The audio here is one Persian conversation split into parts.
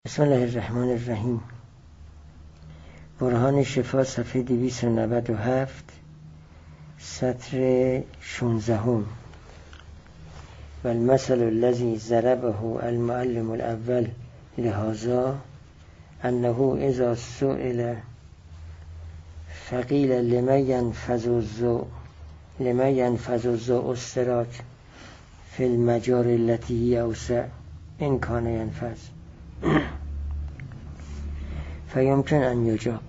بسم الله الرحمن الرحیم. برهان شفا صفحه 297 سطر 16. و المثل الذي ضربه المعلم الاول لهذا انه اذا سئل فقیل لما ينفذ الضوء السراج في المجاري التي هي اوسع ان كان ينفذ فيمكن ان يجاب.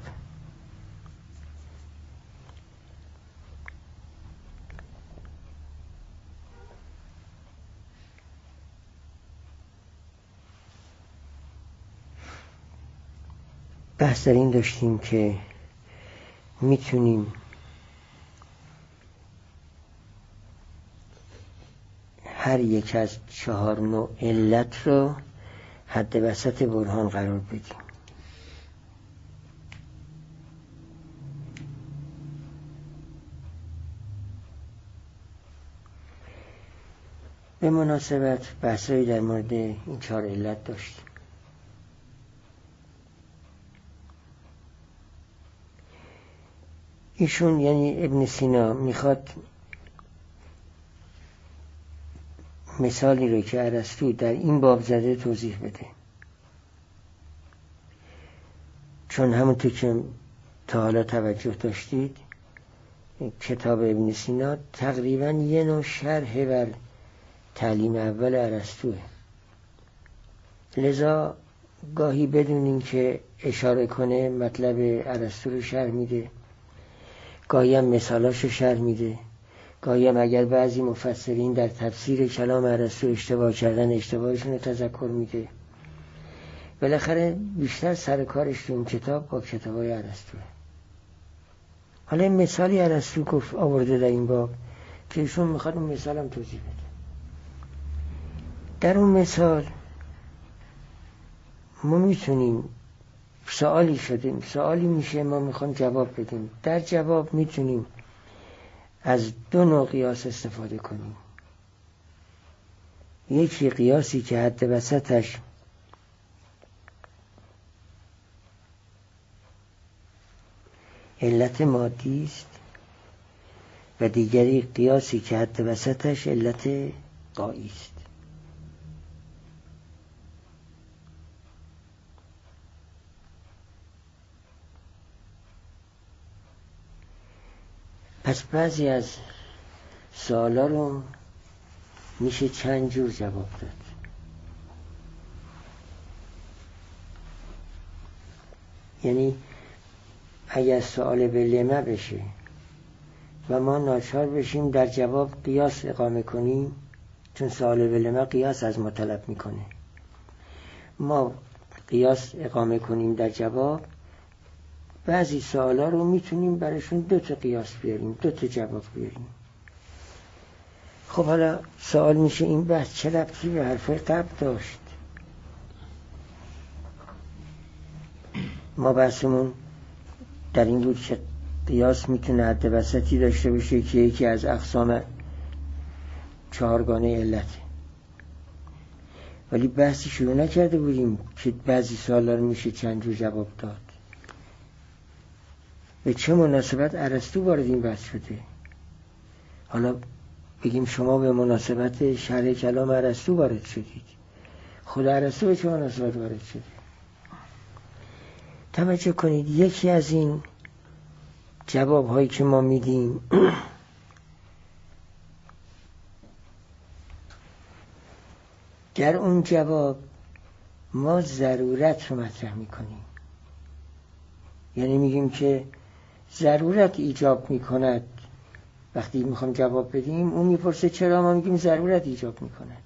بحث در این داشتیم که میتونیم هر یک از 4 نوع علت رو حد وسط برهان قرار بدیم. به مناسبت بحثایی در مورد این 4 علت داشتیم. ایشون یعنی ابن سینا میخواد مثالی رو که ارسطو در این باب زده توضیح بده، چون همونطور که تا حالا توجه داشتید کتاب ابن سینا تقریبا یه نوع شرح بر تعلیم اول ارسطوئه، لذا گاهی بدون این که اشاره کنه مطلب ارسطو رو شرح میده، گاهی هم مثالاش رو شرح میده، گاهی هم اگر بعضی مفسرین در تفسیر کلام ارسطو اشتباه کردن اشتباهشون رو تذکر میده. بالاخره بیشتر سر کارش تو این کتاب با کتابای ارسطوئه. حالا این مثالی ارسطو گفت آورده در این باب که ایشون میخواد اون مثال هم توضیح بده. در اون مثال ما میتونیم سوالی میشه ما میخوایم جواب بدیم. در جواب میتونیم از 2 نوع قیاس استفاده کنیم. یکی قیاسی که حد وسطش علت مادی است و دیگری قیاسی که حد وسطش علت غایی است. پس بعضی از سوالا رو میشه چند جور جواب داد. یعنی اگر سوال به لمه بشه و ما ناچار بشیم در جواب قیاس اقامه کنیم، چون سوال به لمه قیاس از ما طلب میکنه، ما قیاس اقامه کنیم در جواب، بعضی سوالا رو میتونیم براشون 2 تا قیاس بیاریم، 2 تا جواب بیاریم. خب حالا سوال میشه این بحث چه ربطی به حرفای قبل داشت؟ ما بحثمون در این بود که قیاس میتونه حد وسطی داشته باشه که یکی از اقسام 4 گانه علته، ولی بحثی شروع نکرده بودیم که بعضی سوالا رو میشه چند جور جواب داد. به چه مناسبت ارسطو وارد این بحث شده؟ حالا بگیم شما به مناسبت شرح کلام ارسطو وارد شدید، خود ارسطو به چه مناسبت وارد شده؟ توجه کنید یکی از این جواب هایی که ما میدیم در اون جواب ما ضرورت رو مطرح میکنیم. یعنی میگیم که ضرورت ایجاب میکند. وقتی میخوام جواب بدیم اون میپرسه چرا، ما میگیم ضرورت ایجاب میکند.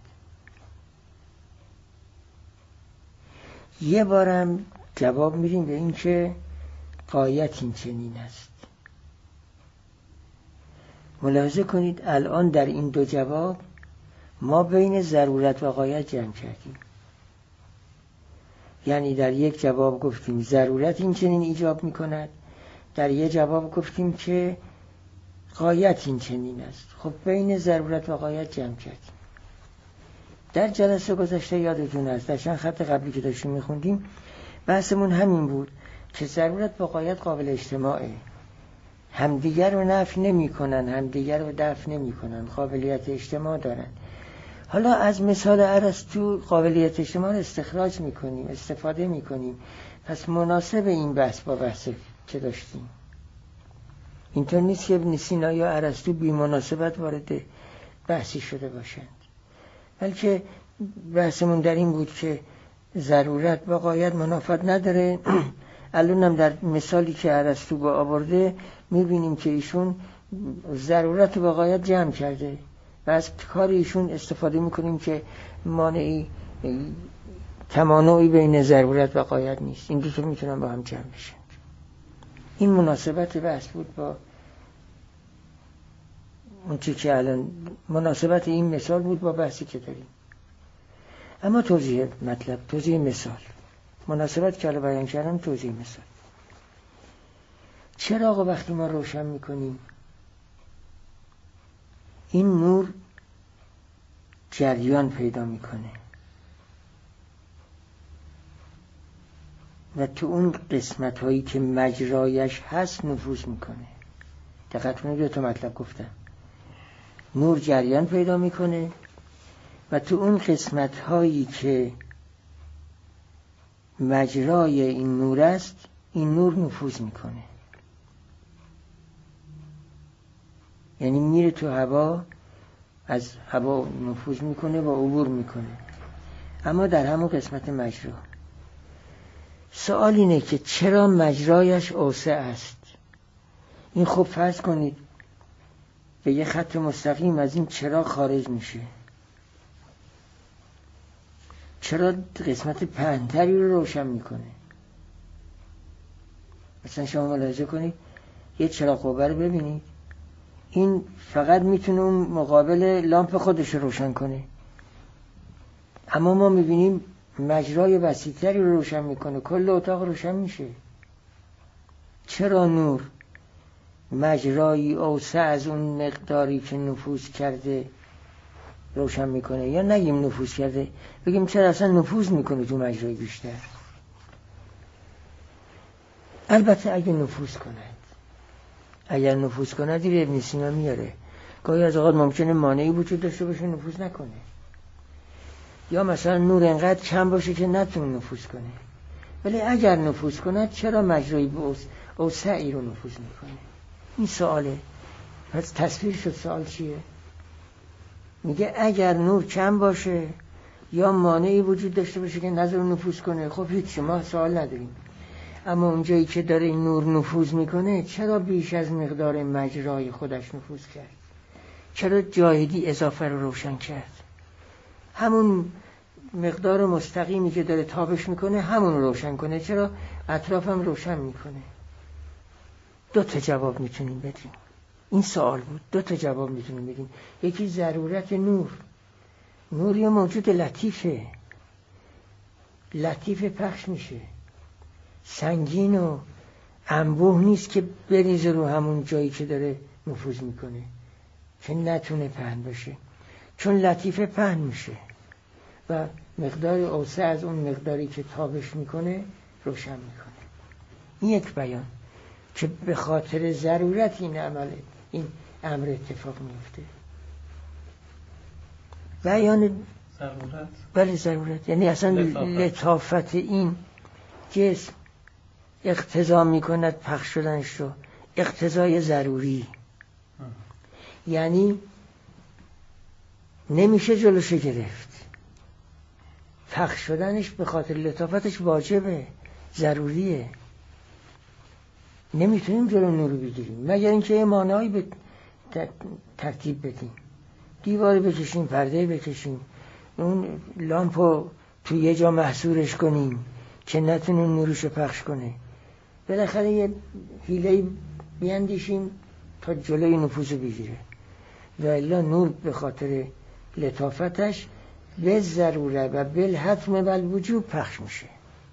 یه بارم جواب میدیم به این که غایت این چنین است. ملاحظه کنید الان در این 2 جواب ما بین ضرورت و غایت جمع کردیم. یعنی در یک جواب گفتیم ضرورت این چنین ایجاب میکند، در یک جواب گفتیم که غایت این چنین است. خب بین ضرورت و غایت جمع کردیم. در جلسه گذشته یادتون هست در چند خط قبلی که داشتیم میخوندیم بحثمون همین بود که ضرورت با غایت قابل اجتماعه، همدیگر رو نفی نمی کنن، همدیگر رو دفع نمی کنن، قابلیت اجتماع دارن. حالا از مثال ارسطو قابلیت اجتماع رو استخراج میکنیم، استفاده میکنیم. پس مناسب این بحث با بحث که داشتیم. اینطور نیست که ابن سینا یا ارسطو بی مناسبت وارد بحثی شده باشند، بلکه بحثمون در این بود که ضرورت با غایت منافات نداره. الانم در مثالی که ارسطو با آورده میبینیم که ایشون ضرورت با غایت جمع کرده و از کار ایشون استفاده میکنیم که مانعی تمانعی بین ضرورت و غایت نیست. این دو تا میتونن با هم جمع بشن. این مناسبت بحث بود با اون چی که الان مناسبت این مثال بود با بحثی که داریم. اما توضیح مطلب، توضیح مثال، مناسبت که الان بیان کردم، توضیح مثال. چراغ وقتی ما روشن میکنیم این نور جریان پیدا میکنه و تو اون قسمت هایی که مجرایش هست نفوذ میکنه. دقت کنید دو تا مطلب گفتم. نور جریان پیدا میکنه و تو اون قسمت هایی که مجرای این نور است این نور نفوذ میکنه، یعنی میره تو هوا، از هوا نفوذ میکنه و عبور میکنه، اما در همون قسمت مجرا. سوال اینه که چرا مجرایش اوسع است؟ این خب فرض کنید به یه خط مستقیم از این چرا خارج میشه، چرا قسمت پهن‌تری رو روشن میکنه؟ مثلا شما ملاحظه کنید یه چراغ قوه رو ببینید، این فقط میتونه اون مقابل لامپ خودش رو روشن کنه، اما ما میبینیم مجرای وسیع‌تری رو روشن میکنه، کل اتاق روشن میشه. چرا نور مجرایی اوسع از اون مقداری که نفوذ کرده روشن میکنه؟ یا نگیم نفوذ کرده، بگیم چرا اصلا نفوذ میکنه تو مجرای بیشتر؟ البته اگه نفوذ کند، اگر نفوذ کند دیر ابن سینا میاره. گاهی از اوقات ممکنه مانعی وجود داشته باشه نفوذ نکنه، یا مثلا نور انقدر کم باشه که نتونه نفوذ کنه. ولی اگر نفوذ کند چرا مجرای اوسعی رو نفوذ میکنه؟ این سواله. پس تصویر شد سوال چیه؟ میگه اگر نور کم باشه یا مانعی وجود داشته باشه که نذاره نفوذ کنه، خب هیچ، ما سوال نداریم. اما اونجایی که داره این نور نفوذ میکنه چرا بیش از مقدار مجرای خودش نفوذ کرد؟ چرا جاهدی اضافه رو روشن کرد؟ همون مقدار مستقیمی که داره تابش میکنه همون رو روشن کنه، چرا اطرافم روشن میکنه؟ دو تا جواب میتونیم بدیم. این سوال بود، دو تا جواب میتونیم بدیم. یکی ضرورت نور. نور یه موجود لطیفه، لطیف پخش میشه، سنگین و انبوه نیست که بریزه رو همون جایی که داره نفوذ میکنه که نتونه پهن بشه، چون لطیفه پهن میشه و مقدار اوسع از اون مقداری که تابش میکنه روشن میکنه. این یک بیان که به خاطر ضرورت این امر اتفاق میفته. بیان ضرورت، بله ضرورت، یعنی اصلا لطافت این جسم اقتضا میکند پخش شدنش رو، اقتضای ضروری. یعنی نمیشه جلوش گرفت، پخش شدنش به خاطر لطافتش واجبه، ضروریه، نمیتونیم جلو نور رو بگیریم مگر اینکه یه مانعی به ترتیب بدیم، دیواری بکشیم، پرده بکشیم، اون لامپو توی یه جا محصورش کنیم که نتونه نورش رو پخش کنه، بالاخره یه حیله‌ای بیندیشیم تا جلوی نفوذ بگیره. و الا نور به خاطر لطافتش به ضروره و بالحتم و بالوجوب پخش میشه.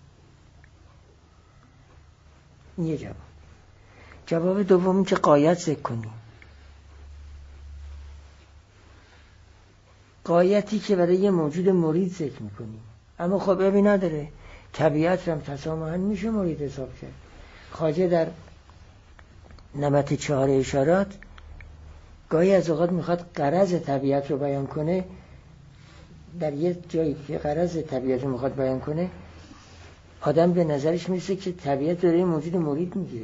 این یه جواب. جواب دومی که غایت ذکر کنیم. غایتی که برای یه موجود مرید ذکر میکنیم. اما خب ابی نداره، طبیعت رو هم تسامحاً میشه مرید حساب کرد. خواجه در نمط 4 اشارات گاهی از اوقات میخواد غرض طبیعت رو بیان کنه. در یه جایی که غرض طبیعت رو میخواد بیان کنه، آدم به نظرش میرسه که طبیعت داره موجود مرید میگیره.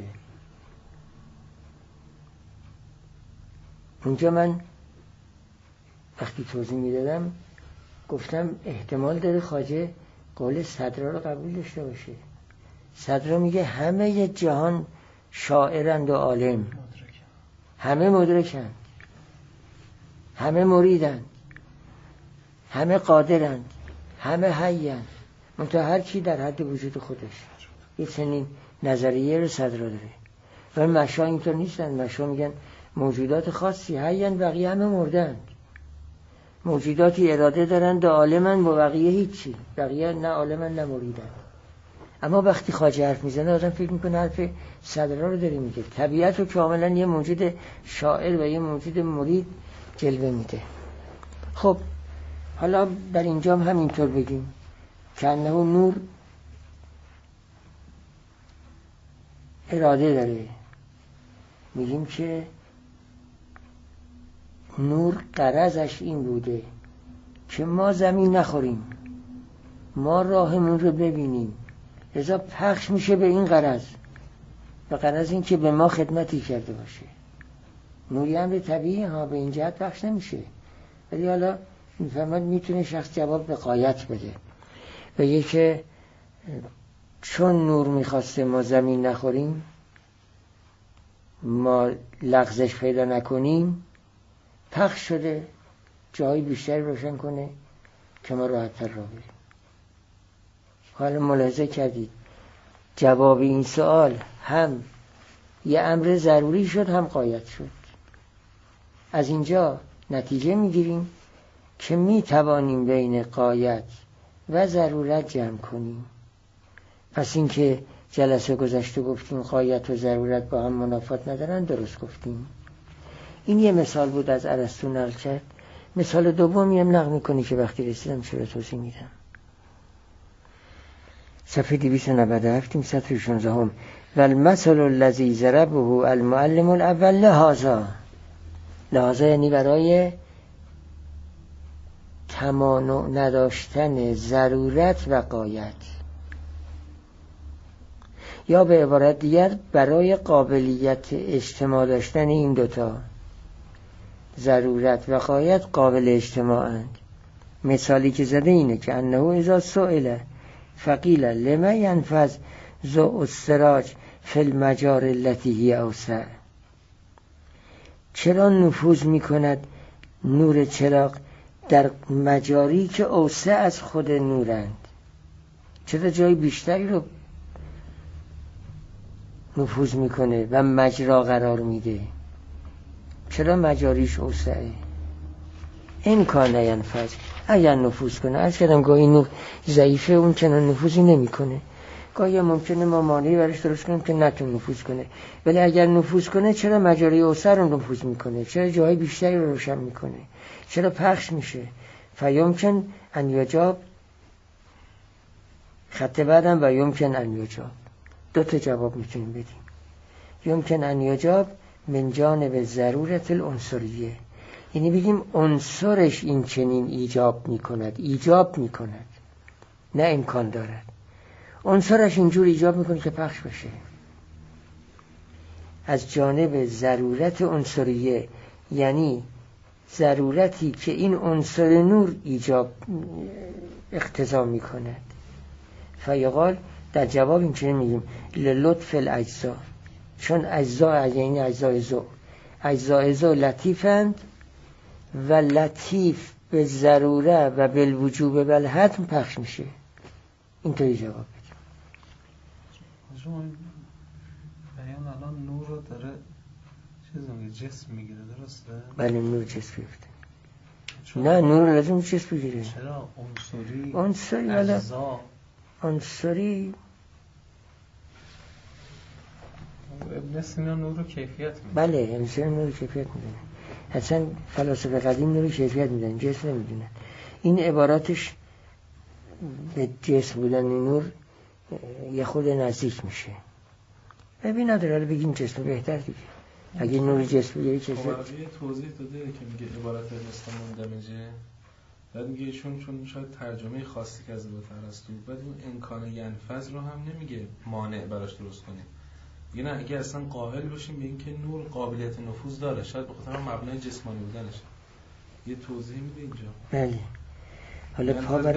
اونجا من وقتی توضیح میدادم گفتم احتمال داره خواجه قول صدرا رو قبول داشته باشه. صدرا میگه همه جهان شاعرند و عالم، همه مدرکند، همه مریدند، همه قادرند، همه حیند، منتها هر کی در حد وجود خودش. یه چنین نظریه رو صدرا داره. و مشا اینطور نیستن. مشا میگن موجودات خاصی حیند، بقیه همه مردند. موجوداتی اراده دارند و عالمند و بقیه هیچی، بقیه نه عالمند نه مریدند. اما وقتی خواجه حرف میزنه آدم فکر میکنه حرف صدرا رو داره میگه. طبیعت رو کاملا یه موجود شاعر و یه موجود مرید جلوه میده. خب حالا در اینجا هم همینطور بگیم که انه نور اراده داره. میگیم که نور غرضش این بوده که ما زمین نخوریم، ما راهمون رو ببینیم، لذا پخش میشه به این غرض، به غرض این که به ما خدمتی کرده باشه. نوری امر طبیعی ها، به این جهت پخش نمیشه. ولی حالا میفهمد میتونه شخص جواب به غایت بده، بگه که چون نور میخواسته ما زمین نخوریم، ما لغزش پیدا نکنیم، پخش شده جایی بیشتر روشن کنه که ما راحت‌تر راه بریم. حالا ملاحظه کردید جواب این سوال هم یه امر ضروری شد هم غایت شد. از اینجا نتیجه میگیریم که میتوانیم بین غایت و ضرورت جمع کنیم. پس این که جلسه گذشته گفتیم غایت و ضرورت با هم منافات ندارن، درست گفتیم. این یه مثال بود از ارسطو نقل کرد. مثال دومی هم نقل میکنی که وقتی رسیدم چرا توضیح میدم. صفحه 297 سطر 16 و المثل الذی ضربه المعلم الاول لهذا یعنی برای تمانع نداشتن ضرورت و غایت، یا به عبارت دیگر برای قابلیت اجتماع داشتن این دوتا، ضرورت و غایت قابل اجتماعند. مثالی که زده اینه که انه اذا سئل فقیل لما ينفذ ضوء السراج فی المجار التي هی اوسع، چرا نفوذ میکند نور چراغ در مجاری که اوسع از خود نورند؟ چرا جای بیشتری رو نفوذ میکنه و مجرا قرار میده؟ چرا مجاریش اوسعه؟ امکان ینفذ، اگر نفوذ کنه. از کردم گاهی نور ضعیفه، اون چنان نفوذی نمیکنه. گاهی ممکنه ما مانعی برش درست کنیم که نتون نفوذ کنه. ولی اگر نفوذ کنه چرا مجاری اوسع رو نفوذ میکنه؟ چرا جای بیشتری رو روشن میکنه؟ چرا پخش میشه؟ فیمکن ان یجاب، خط بعدم و یمکن ان یجاب، دو تا جواب میتونیم بدیم. یمکن ان یجاب من جانب ضرورت العنصریه، یعنی بگیم عنصرش این چنین ایجاب میکند، نه امکان دارد. عنصرش اینجور ایجاب میکنه که پخش بشه. از جانب ضرورت عنصریه، یعنی ضرورتی که این عنصر نور ایجاب اقتضا میکند. فیقال در جواب این چنین میگیم للطف الاجزا، چون اجزا یعنی اجزای ذو لطیفند و لطیف به ضروره و بالوجوب بالحتم پخش میشه. اینطوری جواب بدیم. شما بیان الان نور رو داره جسم میگیره، درسته؟ بله نور جسم میگیره. نه نور لازم جسم بگیره. چرا عنصری اجزا عنصری ابن سینا نور رو کیفیت میده. بله ابن سینا نور رو کیفیت میده. اصلا فلاسفه قدیم نور کیفیت میدن، جسم نمیدونن. این عباراتش به جسم بودن نور یه خود نزدیک میشه. ببین نداره، حالا بگیم جسم بهتر دیگه. اگه نور جسم یه چیزی توضیح داده که میگه عبارت مثل مندمجه، بعد میگه چون شاید ترجمه خاصی که از ارسطو، بعد اون امکان ینفذ رو هم نمیگه مانع براش درست کنیم. میگه نه، اگه اصلا قائل باشیم به اینکه نور قابلیت نفوذ داره، شاید به خاطر مبنای جسمانی بودنشه. یه توضیح میده اینجا. بله. حالا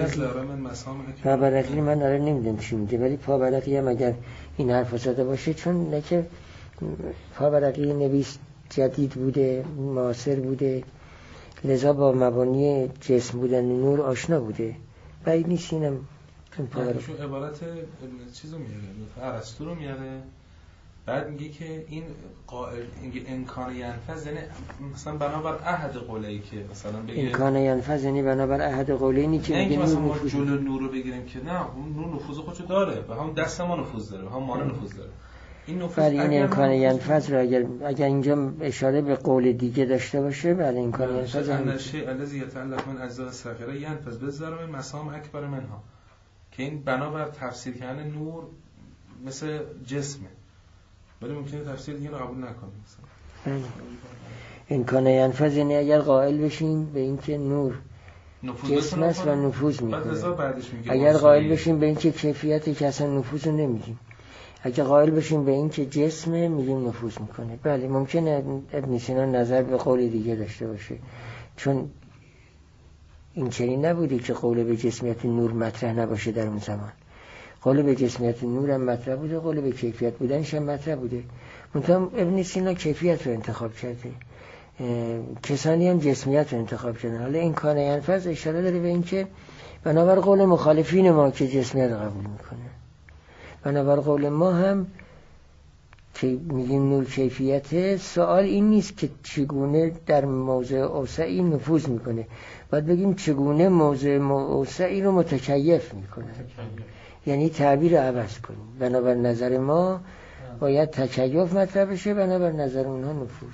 پابرقی من آره نمیدونم چی میگه، ولی پابرقی هم اگر این حرف زده باشه، چون نه که پابرقی نویس جدید بوده، معاصر بوده، لذا با مبانی جسم بودن نور آشنا بوده. بعید نیست اینم چون پابرقی چون عبارت چیزو میاره، ارسطو رو میاره، بعد میگه که این قائل امکان ینفذ یعنی مثلا بنابر احد قوله‌ای که مثلا بگه امکان ینفذ یعنی بنابر احد قوله‌ای که میگه مثلا ما نفوذ جلو نور رو بگیریم که نه، اون نور نفوذ خودشو داره و هم دست ما نفوذ داره و هم مانع نفوذ داره. این نفوذ این امکان ینفذ رو اگر اینجا اشاره به قول دیگه داشته باشه، بله امکان ینفذ ان الشیء الذی یتألف من اجزاء الصغیره ینفذ بالضرب من مسام اکبر منها، که این بنابر تفسیر کردن نور مثل جسمه، ولی ممکنه تفسیر دیگه رو قبول نکنیم. مثلا امکان ینفذ یعنی اگر قائل بشیم به اینکه نور جسم است و نفوذ میکنه، اگر قائل بشیم به اینکه کیفیتی که اصلا نفوذ رو نمیدیم، اگر قائل بشیم به اینکه جسمه میگیم نفوذ میکنه. بله ممکنه ابن سینا نظر به قول دیگه داشته باشه، چون این چنین نبودی که قول به جسمیت نور مطرح نباشه در اون زمان. قول به جسمیت نور هم مطرح بوده، قول به کیفیت بودنش هم مطرح بوده. منتها ابن سینا کیفیت رو انتخاب کرده، کسانی هم جسمیت رو انتخاب کردن. حالا این کار ینفذ اشاره داره به این که بنابر قول مخالفین ما که جسمیت قبول میکنه، بنابر قول ما هم که میگیم نور کیفیته، سوال این نیست که چگونه در موضع اوسعی نفوذ میکنه، باید بگیم چگونه موضع اوسعی رو متکیف میکنه، یعنی تعبیر رو عوض کنیم. بنابر نظر ما باید تکیف مطرح بشه، بنابر نظر اونها نفوذ.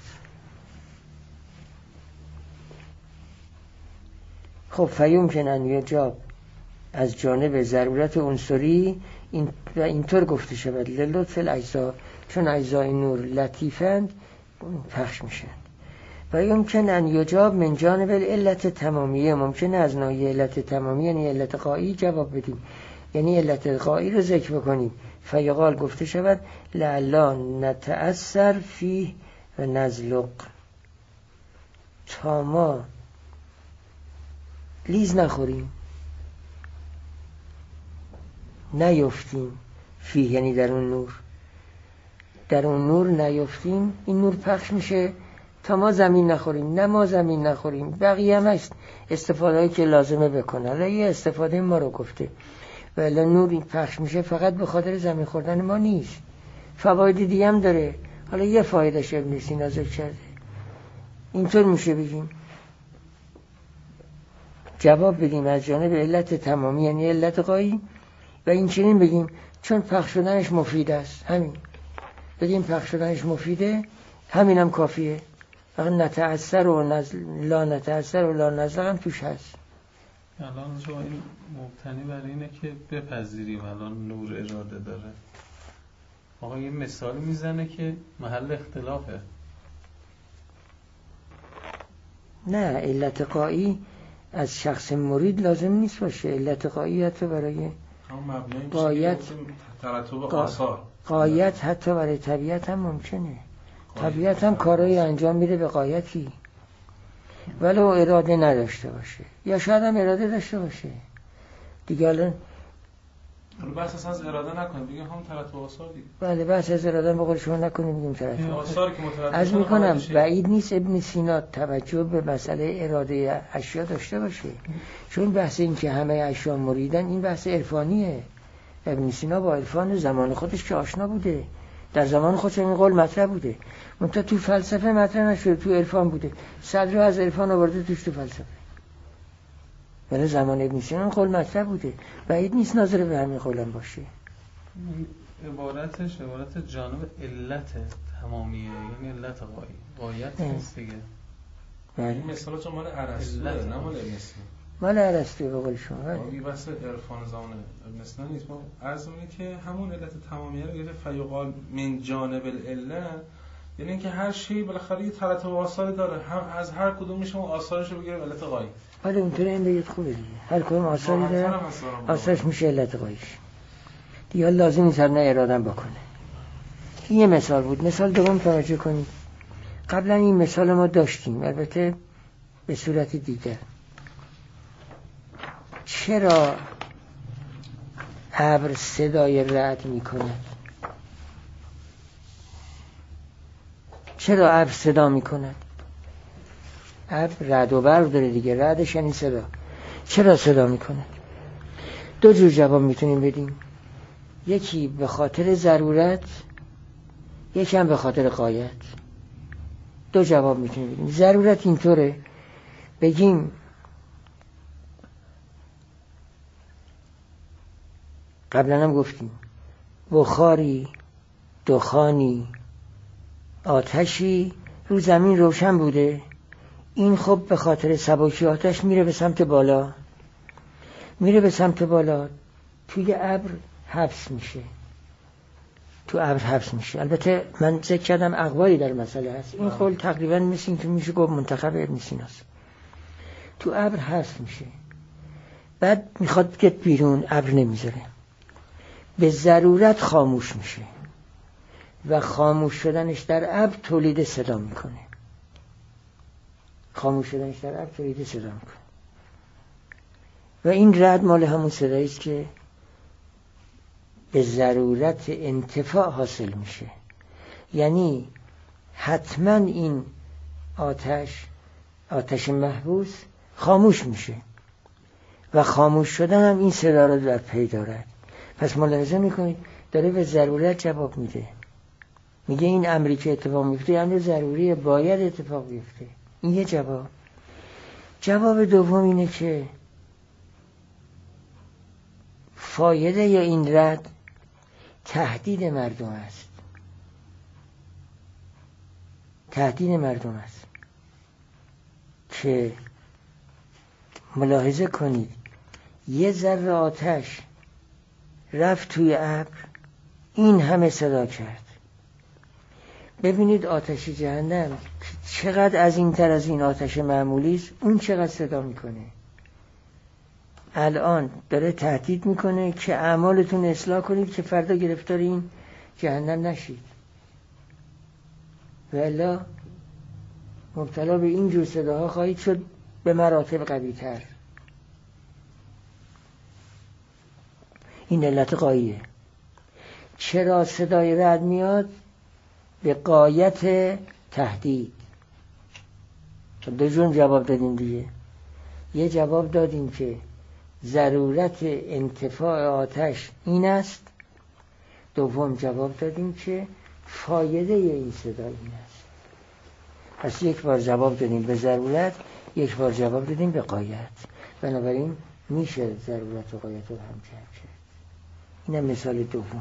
خب فیمکن ان یجاب از جانب ضرورت عنصری و اینطور گفته شود لطف الاجزا، چون اجزای نور لطیفند پخش میشن. و یمکن ان یجاب من جانب علت تمامیه، ممکنه از ناحیه علت تمامیه یعنی علت غایی جواب بدیم، یعنی علت غایی رو ذکر بکنیم. فیقال گفته شود لعلا نتأثر فیه و نزلق، تا ما لیز نخوریم، نیفتیم فیه یعنی در اون نور، در اون نور نیفتیم، این نور پخش میشه تا ما زمین نخوریم. نه ما زمین نخوریم، بقیه هم هست استفاده هایی که لازمه بکنه. حالا یه استفاده ما رو گفته، ولی نور این پخش میشه فقط به خاطر زمین خوردن ما نیست، فواید دیگه هم داره. حالا یه فایدهش ابن سینا ذکر کرده. اینطور میشه بگیم جواب بدیم از جانب علت تمامی یعنی علت غایی، و این چنین بگیم چون پخش شدنش مفید است، همین بگیم پخش شدنش مفیده، همین هم کافیه. فقط نتأثر و لا نتأثر و لا نزل هم توش هست. الان شما این مبتنی برای اینه که بپذیریم الان نور اراده داره. آقا یه مثال میزنه که محل اختلافه. نه علت غایی از شخص مرید لازم نیست باشه. علت غایی حتی برای غایت ترتب آثار، غایت حتی برای طبیعت هم ممکنه. طبیعت هم کارایی انجام میده به غایتی ولو اراده نداشته باشه، یا شاید هم اراده داشته باشه دیگه. الان بحث از اراده نکنیم، دیگه هم ترتب آثار دیگه. بله بحث از اراده به قول شما نکنیم، بگیم ترتب آثار که مترتب از میکنم. بعید نیست ابن سینا توجه به مسئله اراده اشیا داشته باشه، چون بحث این که همه اشیا مریدن این بحث عرفانیه. ابن سینا با عرفان زمان خودش که آشنا بوده، در زمان خودش این قول مطرح بوده، منتها تو فلسفه مطرح نشده، تو عرفان بوده. صدر از عرفان آورده توش تو فلسفه، ولی زمان ابن سینا قول مطرح بوده. بعید نیست ناظر به همین قولم باشه. عبارتش عبارت جانب علت تمامیه، یعنی علت غایی، غایت نیست دیگه. این مثلا چون مال ارسطو نه مال ابن سینا. مال ارسطو به قول شما. این بحث عرفان زمان ابن سینا نیست. ما عرض می‌کنیم که همون علت تمامیه رو گرفت فیقال من جانب العله، یعنی اینکه هر شی بالاخره یه ترتیب و آثاری داره، هم از هر کدومش ما آثارش رو بگیریم علت غایی. آره اونطوری این بگید خوبه دیگه، هر کدوم آثاری داره آثارش میشه علت غاییش دیگه، لازم نیست هر نه ارادم بکنه. این یه مثال بود. مثال دوم توجه کنید. قبلا این مثال ما داشتیم البته به صورت دیگر. چرا ابر صدای رعد میکنه؟ چرا ابر صدا میکنه؟ ابر رعد و برق داره دیگه، رعدش یعنی صدا. چرا صدا میکنه؟ دو جور جواب میتونیم بدیم، یکی به خاطر ضرورت، یکی هم به خاطر غایت. دو جواب میتونیم بدیم. ضرورت اینطوره بگیم قبلا هم گفتیم بخاری، دخانی، آتشی رو زمین روشن بوده، این خب به خاطر سبکی آتش میره به سمت بالا، میره به سمت بالا، توی ابر حبس میشه، تو ابر حبس میشه. البته من ذکر کردم اقوالی در مسئله هست، این قول تقریبا مثل این که میشه گفت منتخب ابن سیناست. تو ابر حبس میشه، بعد میخواد بیاد بیرون، ابر نمیذاره، به ضرورت خاموش میشه و خاموش شدنش در ابر تولید صدا میکنه. خاموش شدنش در ابر تولید صدا میکنه و این رعد مال همون صدایی است که به ضرورت انتفاع حاصل میشه. یعنی حتما این آتش محبوس خاموش میشه و خاموش شدن هم این صدا رو در پی دارد. پس ملاحظه میکنید داره به ضرورت جواب میده، میگه این امری که اتفاق میفته امر ضروریه، باید اتفاق بیفته. این یه جواب. جواب دوم اینه که فایده این رد تهدید مردم است. تهدید مردم است که ملاحظه کنید یه ذره آتش رفت توی ابر، این همه صدا کرد. ببینید آتش جهنم چقدر از این تر از این آتش معمولی است، اون چقدر صدا میکنه. الان داره تهدید میکنه که اعمالتون اصلاح کنید که فردا گرفتار این جهنم نشید، و الا مبتلا به این جور صداها خواهید شد به مراتب قوی‌تر. این علت غاییه. چرا صدای رعد میاد؟ به غایت تهدید. دو جور جواب دادیم دیگه. یه جواب دادیم که ضرورت انتفاع آتش این است، دوم جواب دادیم که فایده این صدا این است. پس یک بار جواب دادیم به ضرورت، یک بار جواب دادیم به غایت. بنابراین میشه ضرورت و غایت رو هم جمع کرد. اینم مثال دوم.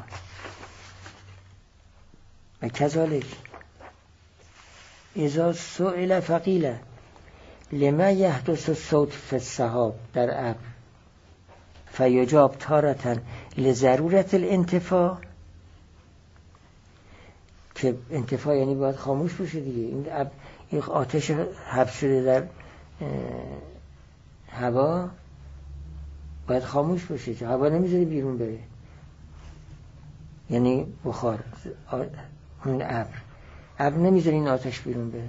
و کذالک اذا سئل فقیل لما یحدث الصوت فی السحاب در ابر فیجاب تارة لضرورت الانتفاع، که انتفاع یعنی باید خاموش بشه دیگه. این آتش حبس شده در هوا باید خاموش بشه، چه هوا نمیذاره بیرون بره، یعنی بخار اون ابر نمیذاره این آتش بیرون بره،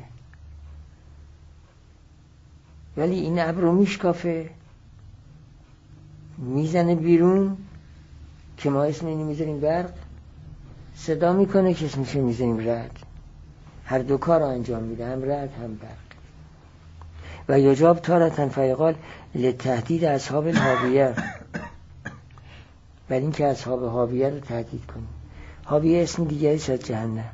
ولی این ابر رو میشکافه میزنه بیرون که ما اسم اینو میذاریم برق، صدا میکنه که اسمشو میذاریم رعد. هر دو کار رو انجام میده، هم رعد هم برق. و یجاب تارة فیقال لتهدید اصحاب الهاویه، برای اینکه اصحاب هاویه رو تهدید کنیم. هاویه اسم دیگری از جهنم،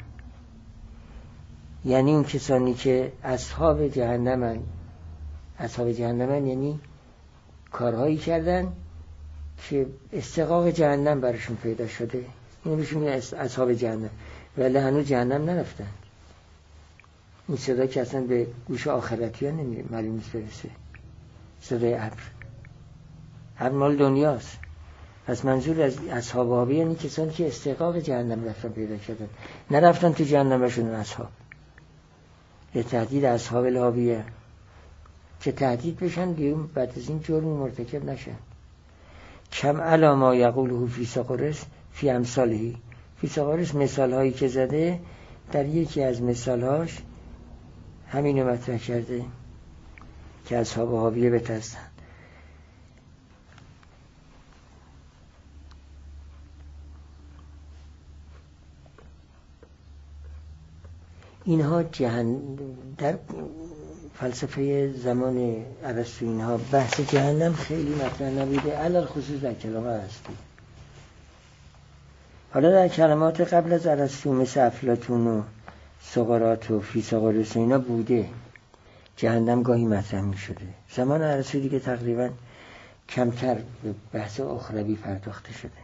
یعنی اون کسانی که اصحاب جهنمن. اصحاب جهنمن یعنی کارهایی کردن که استحقاق جهنم براشون پیدا شده، اینو بهشون میگن اصحاب جهنم، ولی هنوز جهنم نرفتن. این صدا که اصلا به گوش آخرتی ها نمیره، معلوم نیست برسه. صدای ابر مال دنیاست. پس منظور از اصحاب وهابی یعنی کسانی که استحقاق جهنم رفتن پیدا کردن، نرفتن تو جهنم بشونن اصحاب. به تهدید اصحاب الهابیه که تهدید بشن دیگه بعد از این جرم مرتکب نشن. کم علا ما یقوله فیثاغورس فی امثالهی. فیثاغورس مثال هایی که زده در یکی از مثال هاش همینو مطرح کرده که اصحاب وهابیه بترسن. اینها در فلسفه زمان ارسطو اینها بحث جهنم خیلی مطرح نبوده، علل خصوص در کلام ارسطو. حالا در کلمات قبل از ارسطو مثل افلاطون و سقراط و فیثاغورس اینا بوده، جهنم گاهی مطرح می شده. زمان ارسطو دیگه تقریبا کمتر به بحث اخروی پرداخته شده.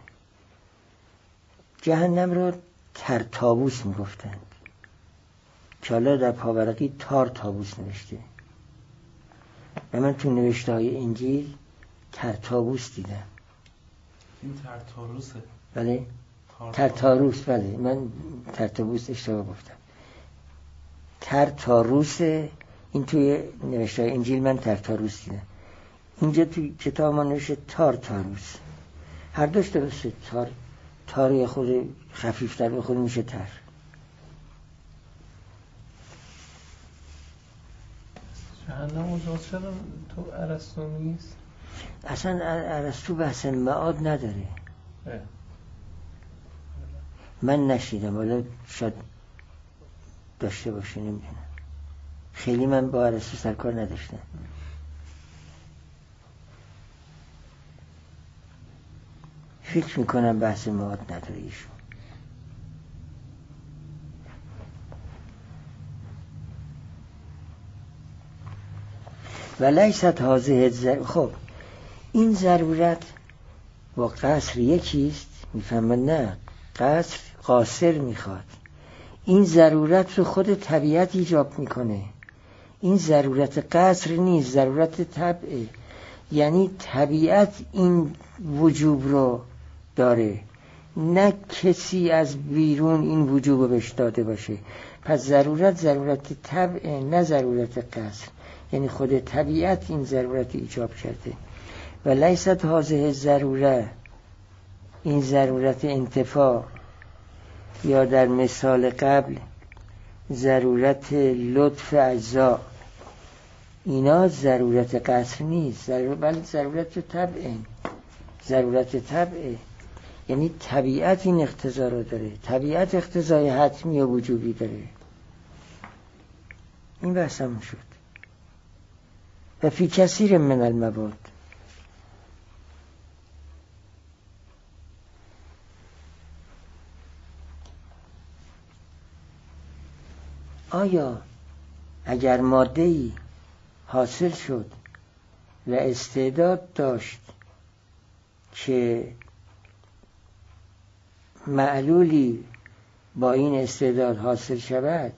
جهنم رو ترتابوس می گفتند که حالا در پاورقی تار تابوس نوشته و من تو نوشته های انجیل ترتابوس دیدم. این ترتاروسه؟ بله ترتاروس، بله من ترتابوس اشتباه گفتم. ترتاروس این توی نوشته های انجیل من ترتاروس دیدم. اینجا توی کتاب ما نوشته تاروس. هر دوش درسته. تار خود خفیفتر به خود میشه تر. جهنم و چرا تو ارسطو نیست؟ اصلا ارسطو بحث معاد نداره. من نشیدم، ولی شاید داشته باشه، نمیدونم. خیلی من با ارسطو سرکار نداشتم. فکر میکنم بحث معاد نداره ایشون. و لیست هذه خب این ضرورت با قصر یکیست؟ میفهمن نه، قصر قاصر میخواد. این ضرورت رو خود طبیعت ایجاب میکنه. این ضرورت قصر نیست، ضرورت طبعه. یعنی طبیعت این وجوب رو داره، نه کسی از بیرون این وجوب رو بهش داده باشه. پس ضرورت طبعه، نه ضرورت قصر. یعنی خود طبیعت این ضرورت ایجاب کرده. و لیست هذه ضروره، این ضرورت انتفاع، یا در مثال قبل ضرورت لطف اجزا، اینا ضرورت قصر نیست، بلکه ضرورت طبعه. ضرورت طبعه یعنی طبیعت این اقتضا رو داره. طبیعت اقتضای حتمی و وجوبی داره. این بحث همون شد. و فی کثیر من المواد، آیا اگر ماده‌ای حاصل شد و استعداد داشت که معلولی با این استعداد حاصل شود،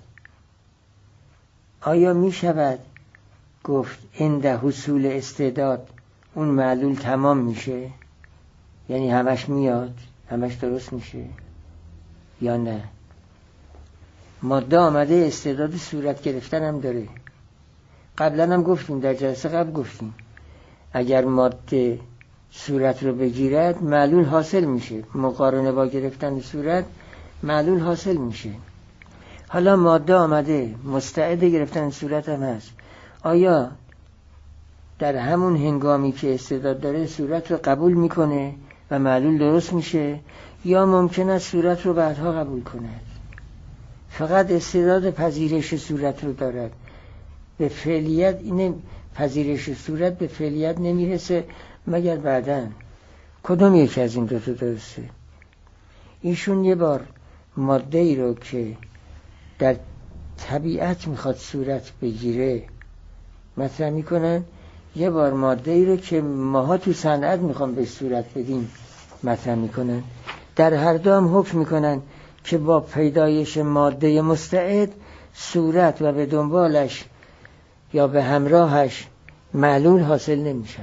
آیا می شود گفت عند حصول استعداد اون معلول تمام میشه؟ یعنی همش میاد، همش درست میشه یا نه؟ ماده آمده، استعداد صورت گرفتن هم داره. قبلا هم گفتیم، در جلسه قبل گفتیم اگر ماده صورت رو بگیرد معلول حاصل میشه. مقارنه با گرفتن صورت معلول حاصل میشه. حالا ماده آمده، مستعد گرفتن صورت هم هست. آیا در همون هنگامی که استعداد داره صورت رو قبول میکنه و معلول درست میشه، یا ممکنه صورت رو بعدها قبول کند؟ فقط استعداد پذیرش صورت رو دارد، به فعلیت این پذیرش صورت به فعلیت نمیرسه مگر بعدن. کدوم یکی از این دوتا درسته؟ ایشون یه بار ماده ای رو که در طبیعت میخواد صورت بگیره مطرح میکنن، یه بار ماده ای رو که ماها تو صنعت میخوام به صورت بدیم مطرح میکنن. در هر دو هم حکم میکنن که با پیدایش ماده مستعد صورت و به دنبالش یا به همراهش معلول حاصل نمی شود،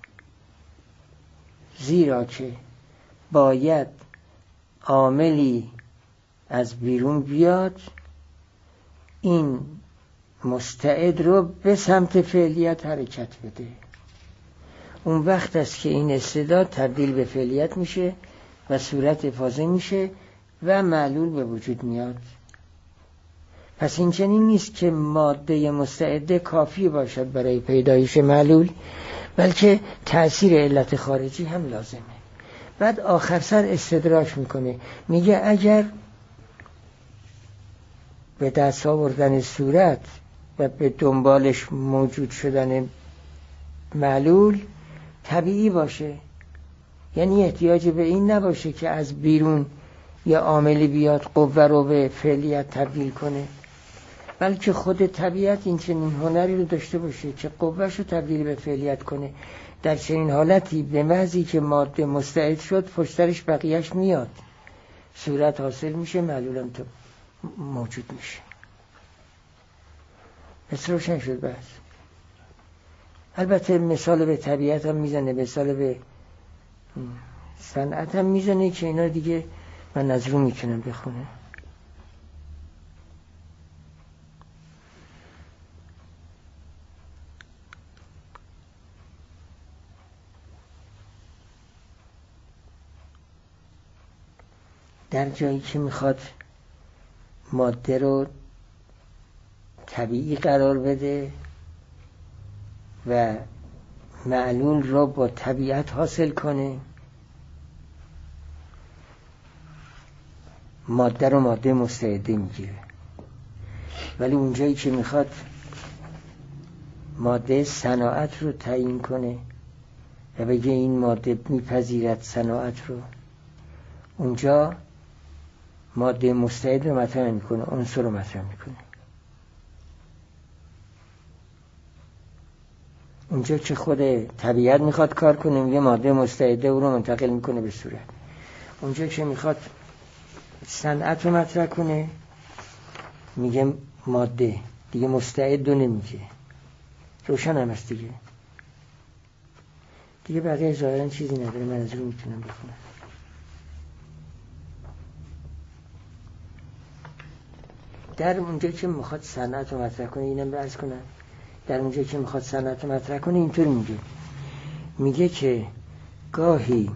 زیرا که باید عاملی از بیرون بیاد این مستعد رو به سمت فعلیت حرکت بده. اون وقت است که این استعداد تبدیل به فعلیت میشه و صورت افاضه میشه و معلول به وجود میاد. پس این چنین نیست که ماده مستعده کافی باشد برای پیدایش معلول، بلکه تأثیر علت خارجی هم لازمه. بعد آخر سر استدراک میکنه، میگه اگر به دست آوردن صورت و به دنبالش موجود شدن معلول طبیعی باشه، یعنی احتیاج به این نباشه که از بیرون یا عاملی بیاد قوه رو به فعلیت تبدیل کنه، بلکه خود طبیعت این چنین هنری رو داشته باشه که قوهش رو تبدیل به فعلیت کنه. در چنین حالتی به محضی که ماده مستعد شد پشترش بقیهش میاد، صورت حاصل میشه، معلولم تو موجود میشه. پس روشن شد بس. البته مثال به طبیعت هم میزنه، مثال به صنعت هم میزنه که اینا دیگه من از رو میتونم بخونم. در جایی که میخواد ماده رو طبیعی قرار بده و معلول رو با طبیعت حاصل کنه، ماده رو ماده مستعده میگیره. ولی اونجایی که میخواد ماده صناعت رو تعیین کنه و بگه این ماده میپذیرد صناعت رو، اونجا ماده مستعد رو مطرح میکنه، عنصر رو مطرح میکنه. اونجا که خود طبیعت میخواد کار کنه میگه ماده مستعده او رو منتقل میکنه به صورت. اونجا که میخواد صنعت رو مطرح کنه میگه ماده، دیگه مستعد رو نمیگه. روشن هم هست دیگه بقیه ظاهرا چیزی نداره، من از رو میتونم بخونم. در اونجا که میخواد صنعت رو مطرح کنه، اینم عرض کنم، در اونجا که میخواد صنعت رو مطرح کنه اینطور میگه که گاهی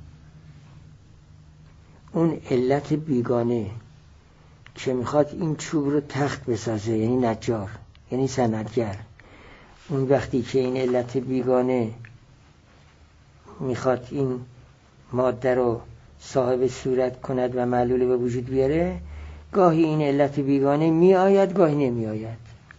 اون علت بیگانه که میخواد این چوب رو تخت بسازه، یعنی نجار، یعنی صنعتگر، اون وقتی که این علت بیگانه میخواد این ماده رو صاحب صورت کند و معلول به وجود بیاره، گاهی این علت بیگانه می آید، گاهی نمی آید.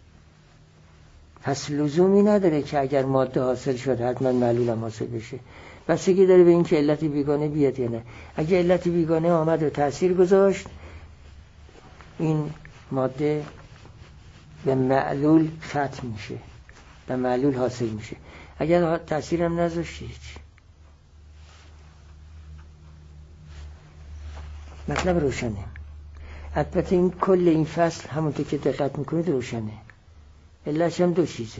پس لزومی نداره که اگر ماده حاصل شد حتما معلول هم حاصل بشه، بستگی داره به این که علت بیگانه بیاد یا نه. اگه علت بیگانه آمد و تأثیر گذاشت، این ماده به معلول ختم میشه، به معلول حاصل میشه. اگر تأثیر هم نذاشت هیچ. مطلب روشنه. البته این کل این فصل همونطور که دقت میکنید روشنه. علتش هم دو چیزه.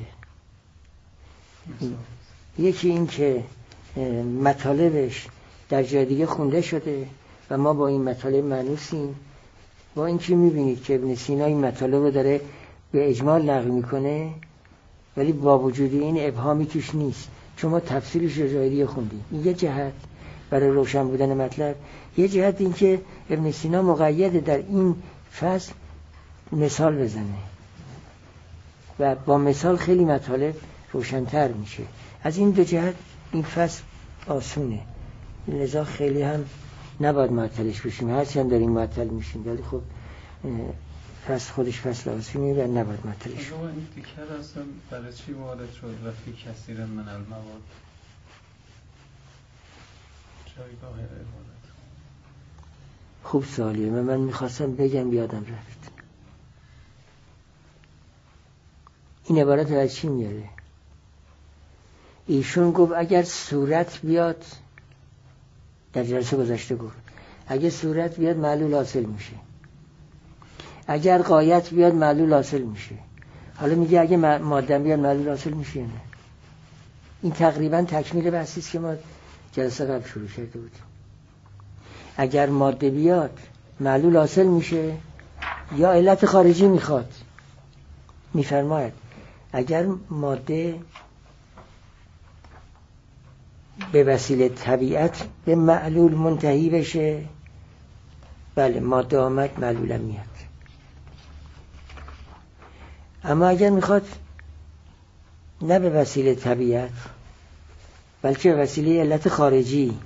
یکی این که مطالبش در جای دیگه خونده شده و ما با این مطالب مانوسیم. با این که میبینید که ابن سینا این مطالب رو داره به اجمال نقل میکنه، ولی با وجود این ابهامی توش نیست، چون ما تفسیرش رو جای دیگه خوندیم. این یه جهت برای روشن بودن مطلب. یه جهت این که ابن سینا مقیده در این فصل مثال بزنه و با مثال خیلی مطالب روشن‌تر میشه. از این دو جهت این فصل آسونه، لذا خیلی هم نباید معطلش بشیم، هرچی هم داریم معطل میشیم، ولی خب فصل خودش فصل آسونه و نباید معطلش بشیم. این دیگر اصلا برای چی وارد شد و فی کثیر من المواد جایگاه عبارت؟ خوب سوالیه، من میخواستم بگم یادم رفت. این عبارت رو از چی میاره؟ ایشون گفت اگر صورت بیاد، در جلسه گذشته گفت اگر صورت بیاد معلول حاصل میشه. اگر غایت بیاد معلول حاصل میشه. حالا میگه اگه ماده بیاد معلول حاصل میشه نه. این تقریبا تکمیل بحثی است که ما جلسه قبل شروع کرده بودیم. اگر ماده بیاد معلول حاصل میشه یا علت خارجی میخواد. میفرماید اگر ماده به وسیله طبیعت به معلول منتهی بشه، بله ماده آمد معلولم میاد. اما اگر میخواد نه به وسیله طبیعت بلکه به وسیله علت خارجی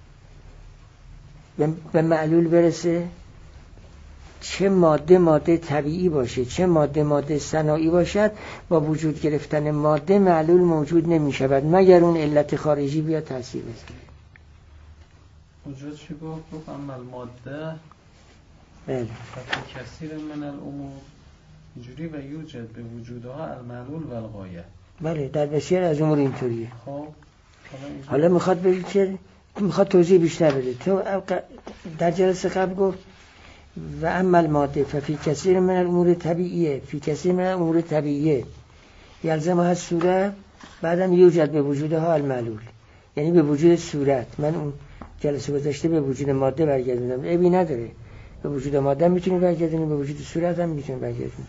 به معلول برسه، چه ماده طبیعی باشه چه ماده صناعی باشد، با وجود گرفتن ماده معلول موجود نمی شود مگر اون علت خارجی بیاد تاثیر بذاره. وجود چی گفت؟ اما الماده بله ففی کثیر من الامور اینجوری و یوجد به وجودها المعلول و الغایه. بله در بسیار از امور اینطوریه. خب حالا میخواد بگه که میخواد توضیح بیشتر بده. تو در جلسه قبل گفت و اما الماده ففی کثیر من الامور طبیعیه، فی کثیر من الامور طبیعیه یلزم هست صورت، بعدم یوجد به وجودها المعلول، یعنی به وجود صورت. من اون جلسه گذشته به وجود ماده برگردوندم، عیبی نداره، به وجود ماده میتونی برگردونی، به وجود صورت هم میتونی برگردونی.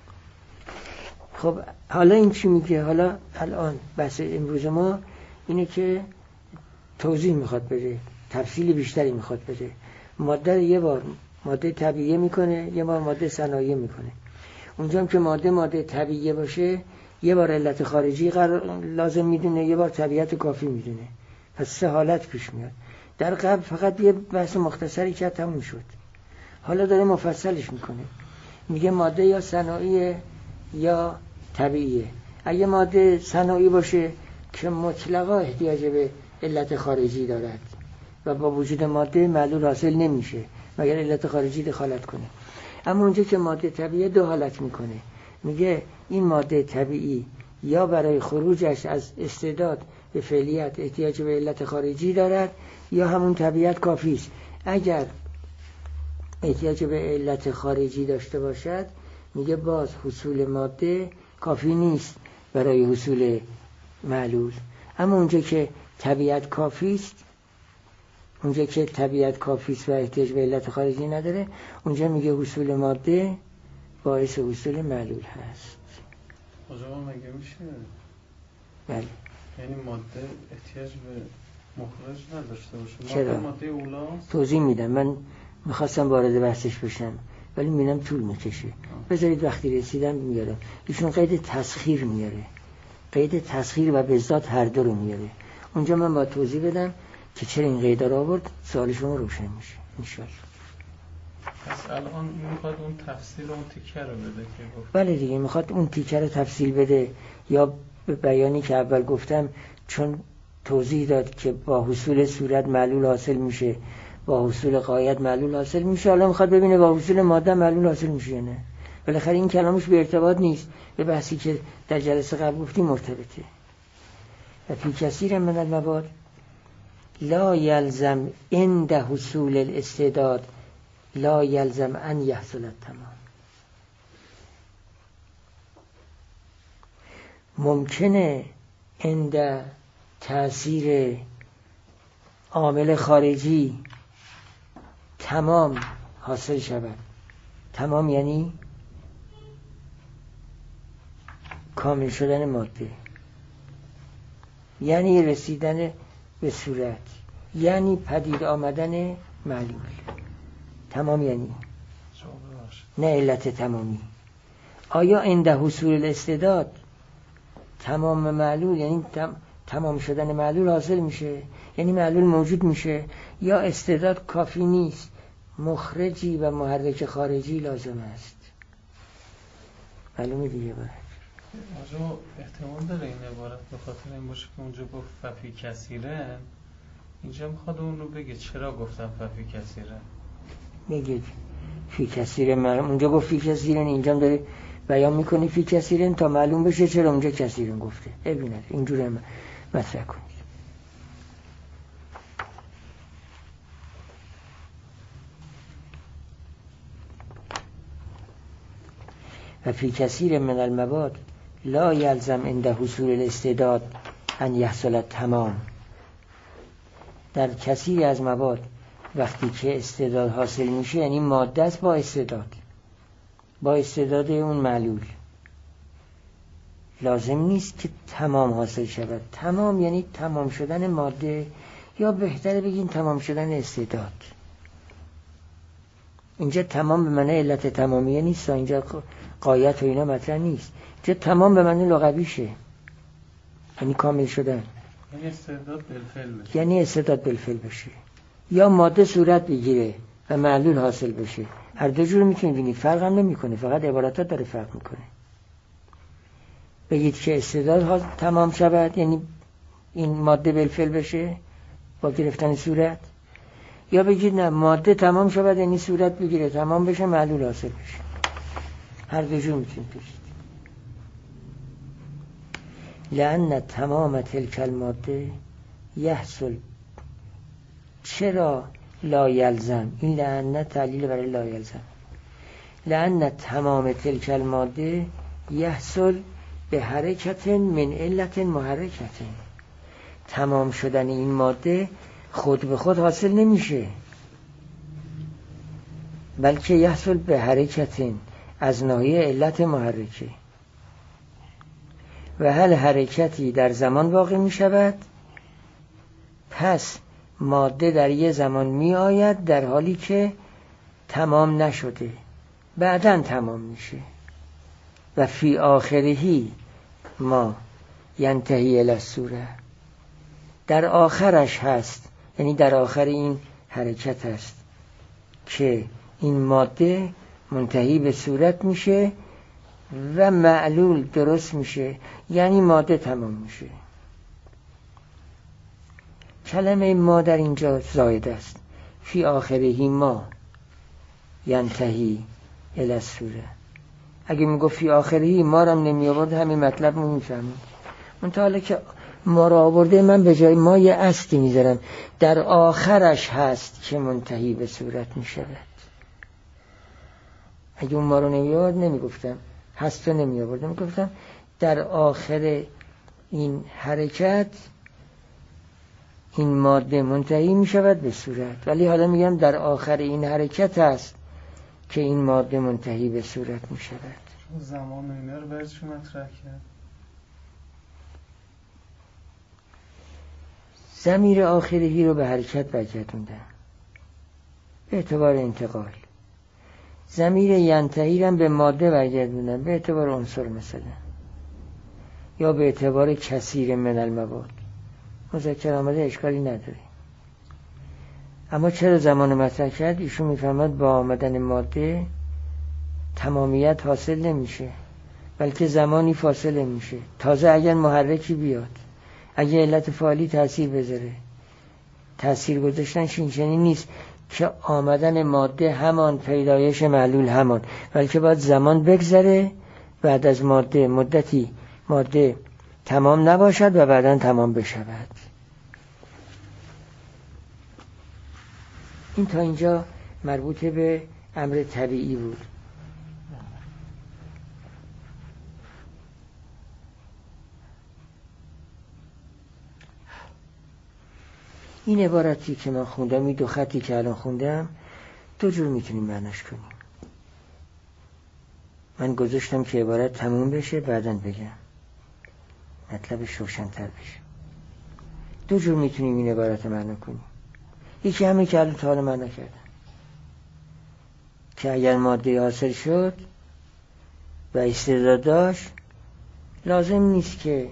خب حالا این چی میگه؟ حالا الان بحث امروز ما اینه که توضیح میخواد بده، تفصیل بیشتری میخواد بده. ماده یه بار ماده طبیعیه میکنه، یه بار ماده صنایعی میکنه. اونجا که ماده طبیعیه باشه یه بار علت خارجی لازم میدونه، یه بار طبیعت کافی میدونه. پس سه حالت پیش میاد. در قبل فقط یه بحث مختصری که تموم شد. حالا داره مفصلش میکنه، میگه ماده یا صنایعیه یا طبیعیه. اگه ماده صنایعی باشه که مطلقا احتیاج به علت خارجی دارد و با وجود ماده معلول حاصل نمیشه مگر علت خارجی دخالت کنه. اما اونجا که ماده طبیعی دو حالت میکنه، میگه این ماده طبیعی یا برای خروجش از استعداد به فعلیت احتیاج به علت خارجی دارد یا همون طبیعت کافی است. اگر احتیاج به علت خارجی داشته باشد میگه باز حصول ماده کافی نیست برای حصول معلول. اما اونجا که طبیعت کافی است، اونجا که طبیعت کافی است و احتیاج به علت خارجی نداره، اونجا میگه حصول ماده باعث حصول معلول هست. آجا مگه میشه؟ بله. یعنی ماده احتیاج به مخرج نداشته باشه؟ چرا؟ ماده اولاست؟ توضیح میدم. من میخواستم وارد بحثش بشم ولی میبینم طول میکشه. بذارید وقتی رسیدم میارم. ایشون قید تسخیر میاره، قید تسخیر و بذات هر دو رو میاره. اونجا من با توضیح بدم که چرا این قیدا رو آورد، سوال شما روشن میشه انشالله. پس الان میخواد اون تفصیل اون تیکه رو بده که گفت. بله دیگه، میخواد اون تیکه رو تفصیل بده، یا به بیانی که اول گفتم چون توضیح داد که با حصول صورت معلول حاصل میشه، با حصول غایت معلول حاصل میشه، حالا میخواد ببینه با حصول ماده معلول حاصل میشه یا نه. بالاخره این کلامش به ارتباط نیست به بحثی که در جلسه قبل گفتیم مرتبطه. و فی کثیر من المواد لا یلزم عند حصول الاستعداد لا یلزم ان یحصل التمام. ممکنه عند تأثیر عامل خارجی تمام حاصل شود. تمام یعنی کامل شدن ماده، یعنی رسیدن به صورت، یعنی پدید آمدن معلول. تمام یعنی نه علت تمامی. آیا عند حصول الاستعداد تمام معلول یعنی تمام شدن معلول حاصل میشه، یعنی معلول موجود میشه، یا استعداد کافی نیست، مخرجی و محرک خارجی لازم است. معلومه دیگه باید آجا احتمال داره این عبارت به خاطر این باشه که اونجا گفت ففی کثیره، اینجا میخواد اون رو بگه چرا گفتم ففی کثیره. بگید فی کثیره، اونجا گفت فی کثیره، اینجا هم داره بیان میکنی فی کثیره تا معلوم بشه چرا اونجا کثیره گفته. ببینید اینجوری هم مطرح کنید. و فی کثیر من المواد لا یلزم عند حصول الاستعداد ان یحصل تمام. در کثیر از مواد وقتی که استعداد حاصل میشه یعنی ماده است با استعداد اون معلول، لازم نیست که تمام حاصل شود. تمام یعنی تمام شدن ماده، یا بهتره بگیم تمام شدن استعداد. اینجا تمام به معنی علت تمامیه نیست، اینجا غایت و اینا مطرح نیست. اینجا تمام به معنی لغویشه، یعنی کامل شدن، یعنی استعداد بالفعل بشه، یا ماده صورت بگیره و معلول حاصل بشه. هر دو جور میتونید ببینید، فرق هم نمیکنه، فقط عباراتات داره فرق میکنه. بگید که استعداد تمام شود یعنی این ماده بالفعل بشه با گرفتن صورت، یا بگید نه ماده تمام شود یعنی صورت بگیره تمام بشه معلول حاصل بشه. هر دو جور میتونید بگید. لأن تمام تلک الماده یحصل. چرا لا یلزم؟ این لأن تعلیل برای لا یلزم. لأن تمام تلک الماده یحصل به حرکت من علت محرکت. تمام شدن این ماده خود به خود حاصل نمیشه، بلکه یحصل به حرکت از ناحیه علت محرکه. و هل حرکتی در زمان واقع می شود، پس ماده در یه زمان می آید در حالی که تمام نشده، بعداً تمام میشه. و فی آخرهی ما ینتهی الی الصوره، در آخرش هست، یعنی در آخر این حرکت هست که این ماده منتهی به صورت میشه و معلول درست میشه، یعنی ماده تمام میشه. کلمه ما در اینجا زائد است. فی آخرهی ما ینتهی الی الصوره. اگه میگو فی آخرهی ما رو نمی آورد همین مطلب رو میفهمید. منتها حالا که ما رو آورده، من به جای ما یه استی میذارم، در آخرش هست که منتهی به صورت میشود. اگه اون ما رو نمی آورد نمیگفتم هست رو نمی آوردم، میگفتم در آخر این حرکت این ماده منتهی میشود به صورت. ولی حالا میگم در آخر این حرکت هست که این ماده منتهی به صورت میشود. زمان اینا رو برای چی مطرح کرد؟ ضمیر آخرهی رو به حرکت برگردوندن به اعتبار انتقال. ضمیر ینتهی رو به ماده برگردوندن به اعتبار عنصر مثلا، یا به اعتبار کثیر من المواد. مذکر آمده اشکالی نداره. اما چرا زمان مطرح کرد؟ ایشون میفهمد با آمدن ماده تمامیت حاصل نمیشه، بلکه زمانی فاصله میشه. تازه اگر محرکی بیاد، اگه علت فعالی تأثیر بذاره، تأثیر گذاشتن چنین نیست که آمدن ماده همان پیدایش معلول همان، بلکه باید زمان بگذره، بعد از ماده مدتی ماده تمام نباشد و بعداً تمام بشود. این تا اینجا مربوط به امر طبیعی بود. این عبارتی که من خوندم، این دو خطی که الان خوندم، دو جور میتونیم معناش کنیم. من گذاشتم که عبارت تموم بشه بعداً بگم، مطلبش روشن‌تر بشه. دو جور میتونیم این عبارت معنا کنیم. یکی همین که الان تا حالا معنا کردم، که اگر ماده حاصل شد و استعداد داشت، لازم نیست که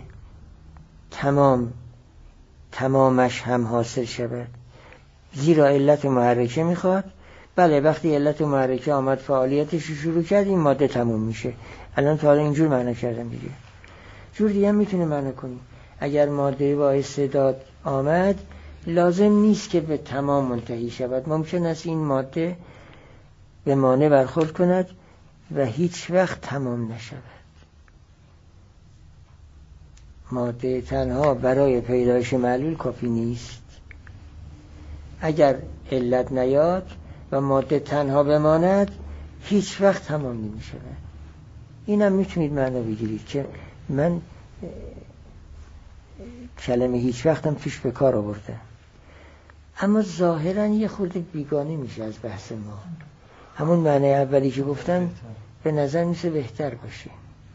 تمامش هم حاصل شود، زیرا علت محرکه میخواد. بله، وقتی علت محرکه آمد فعالیتش رو شروع کرد، این ماده تموم میشه. الان تا حالا اینجور معنا کردم دیگه. جور دیگه هم میتونه معنا کنیم. اگر ماده با استعداد آمد، لازم نیست که به تمام منتهی شود. ممکن است این ماده به مانع برخورد کند و هیچ وقت تمام نشود. ماده تنها برای پیدایش معلول کافی نیست. اگر علت نیاد و ماده تنها بماند، هیچ وقت تمام نمی شود. اینم میتونید معنا بگیرید که من کلمه هیچ وقتم توش به کار آورده، اما ظاهرا یه خورده بیگانه میشه از بحث ما. همون معنی اولی که گفتم به نظر میشه بهتر باشه.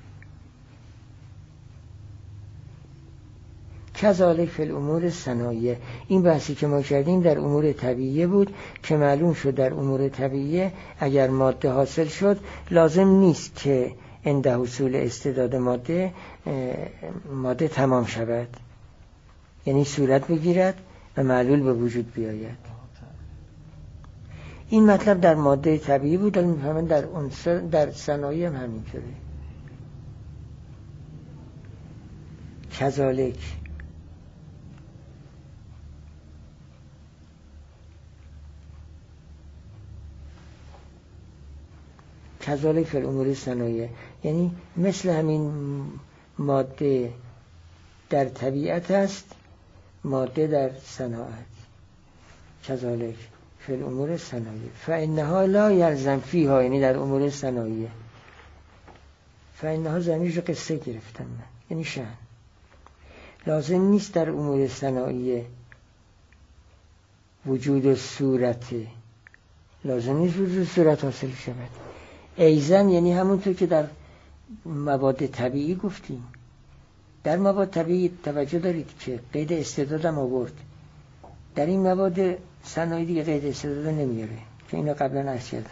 کذالک فی الامور صنایع، این بحثی که ما کردیم در امور طبیعیه بود که معلوم شد در امور طبیعیه اگر ماده حاصل شد لازم نیست که عند حصول استعداد ماده تمام شود، یعنی صورت بگیرد و معلول به وجود بیاید. این مطلب در ماده طبیعی بود، ولی میفهمن در صنایع هم همینطوره. کذالک کذالک فی الامور صنایع، یعنی مثل همین ماده در طبیعت است، ماده در صناعت. کذالک فی الامور صنایع فانها لا یلزم فیها، یعنی در امور صنایع. فانها ضمیرش قصه گرفتم من، یعنی شأن. لازم نیست در امور صنایع وجود صورت، لازم نیست وجود صورت حاصل شود. ایزن یعنی همونطور که در مواد طبیعی گفتیم، در مواد طبیعی توجه دارید که قید استعدادم آورد، در این مواد صنایع دیگه قید استعداد نمیاره که اینو قبلا عرض کردم.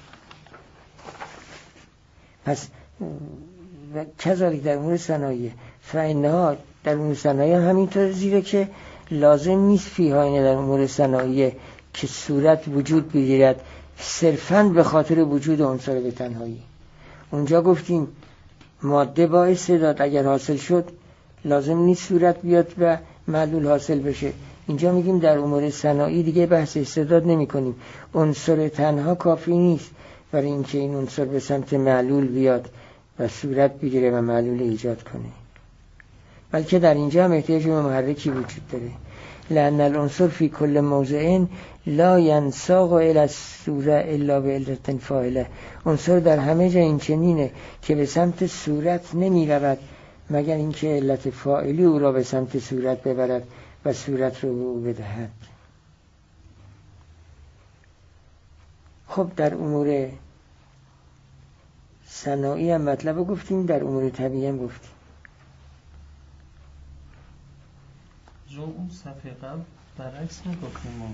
پس کذالک در امور صنایع فانها، در امور صنایع همینطور زیره که لازم نیست فیها، یعنی در امور صنایع که صورت وجود بگیرد صرفاً به خاطر وجود عنصر به تنهایی. اونجا گفتیم ماده با استعداد اگر حاصل شد لازم نیست صورت بیاد و معلول حاصل بشه. اینجا میگیم در امور صنایع دیگه بحث استعداد نمی کنیم، عنصر تنها کافی نیست برای اینکه این عنصر به سمت معلول بیاد و صورت بگیره و معلول ایجاد کنه، بلکه در اینجا هم احتیاج به محرکی وجود داره. لأن العنصر فی کل موضع لا ینساق الی الصوره الا بعلة فاعله. عنصر در همه جا این چنینه که به سمت صورت نمی رود مگر اینکه علت فاعلی او را به سمت صورت ببرد و صورت رو او بدهد. خب در امور صنایع هم مطلب گفتیم، در امور طبیعی هم گفتیم. جو اون صفحه قبل برعکس نگفتیم ما،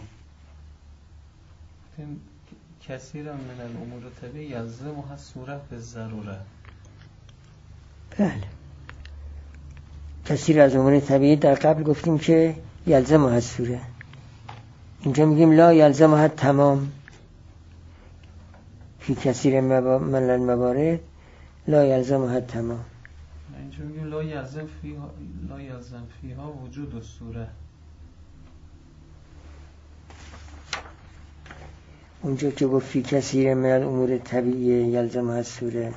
کثیرا من الامور طبیعی یلزمها صورت به ضروره. بله، کثیر از امور طبیعی در قبل گفتیم که یلزمها صورت، اینجا میگیم لا یلزمها تمام. فی کثیر من الموارد لا یلزمها تمام. اینجا میگیم لا یلزم فیها وجود الصوره. اونجا که گفت فی کثیر من الامور طبیعی یلزمها الصوره،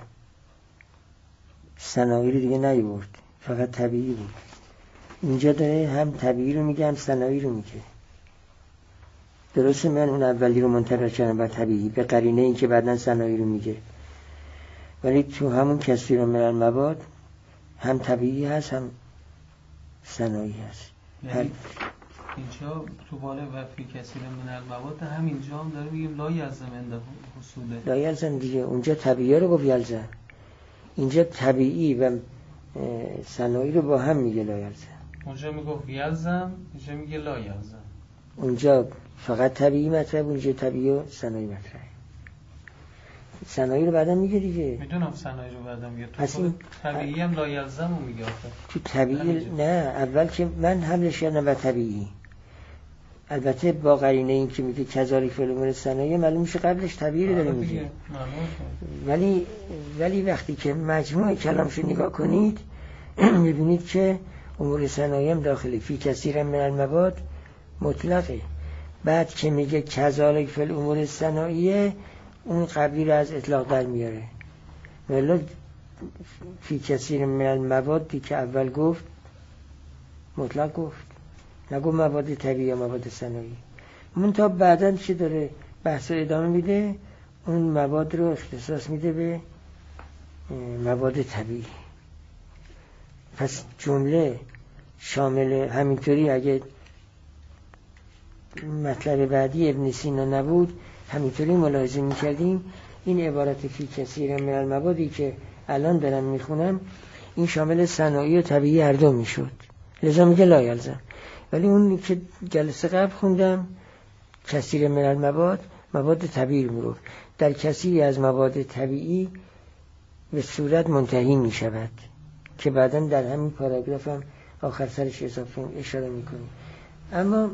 صنایع رو دیگه نیورد، فقط طبیعی بود. اینجا داره هم طبیعی رو میگه هم صنایع رو میگه. درسته من اون اولی رو منطبق کردم بر طبیعی به قرینه این که بعدن صنایع رو میگه، ولی تو همون کثیر من المواد هم طبیعی هست هم صنایعی هست. یعنی اینجا تو بالا و فی کثیر من المواد همینجا هم داره میگیم لا یلزم عنده حصوله. لا یلزم دیگه، اونجا طبیعی رو گفت یلزم، اینجا طبیعی و صنایعی رو با هم میگه لا یلزم. اونجا میگه یلزم، اینجا میگه لا یلزم. اونجا فقط طبیعی مطلب، اونجا طبیعی و صنایعی مطلب. صنایعی رو بعدا میگه دیگه. میدونم صنایعی رو بعدا میگه، تو طبیعی هم لا یلزم رو میگه آخه. تو طبیعی نه، اول که من حملش کردم بر طبیعی، البته با قرینه این که میگه کذالک فی الامور صنایع معلوم میشه قبلش طبیعی رو داره میگه. ولی وقتی که مجموع کلامش نگاه کنید میبینید که امور صنایع هم داخلی فی کثیر من المواد مطلقه. بعد که میگه کذالک فی الامور صنایع اون قبلی رو از اطلاق در میاره، ولی فی کثیر من الموادی که اول گفت مطلق گفت، نگو مواد طبیعی یا مواد صنایعی. منتها بعداً چی داره بحث ادامه میده، اون مواد رو اختصاص میده به مواد طبیعی. پس جمله شامل همینطوری اگه مطلب بعدی ابن سینا نبود همینطوری ملاحظه می‌کردیم این عبارت فی کثیر من الموادی که الان دارم میخونم این شامل صنایع و طبیعی هر دو میشد، لذا میگه لا یلزم. ولی اون که جلسه قبل خوندم کثیر من المواد مواد طبیعی میگفت، در کثیری از مواد طبیعی به صورت منتهی میشود که بعداً در همین پاراگراف هم آخر سرش اضافه اشاره میکنیم. اما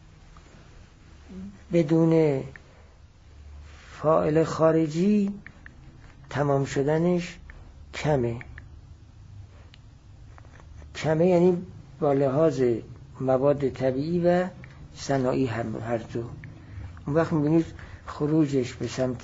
بدون فاعل خارجی تمام شدنش کمه یعنی با لحاظ مواد طبیعی و صنایعی هر دو. اون وقت میبینید خروجش به سمت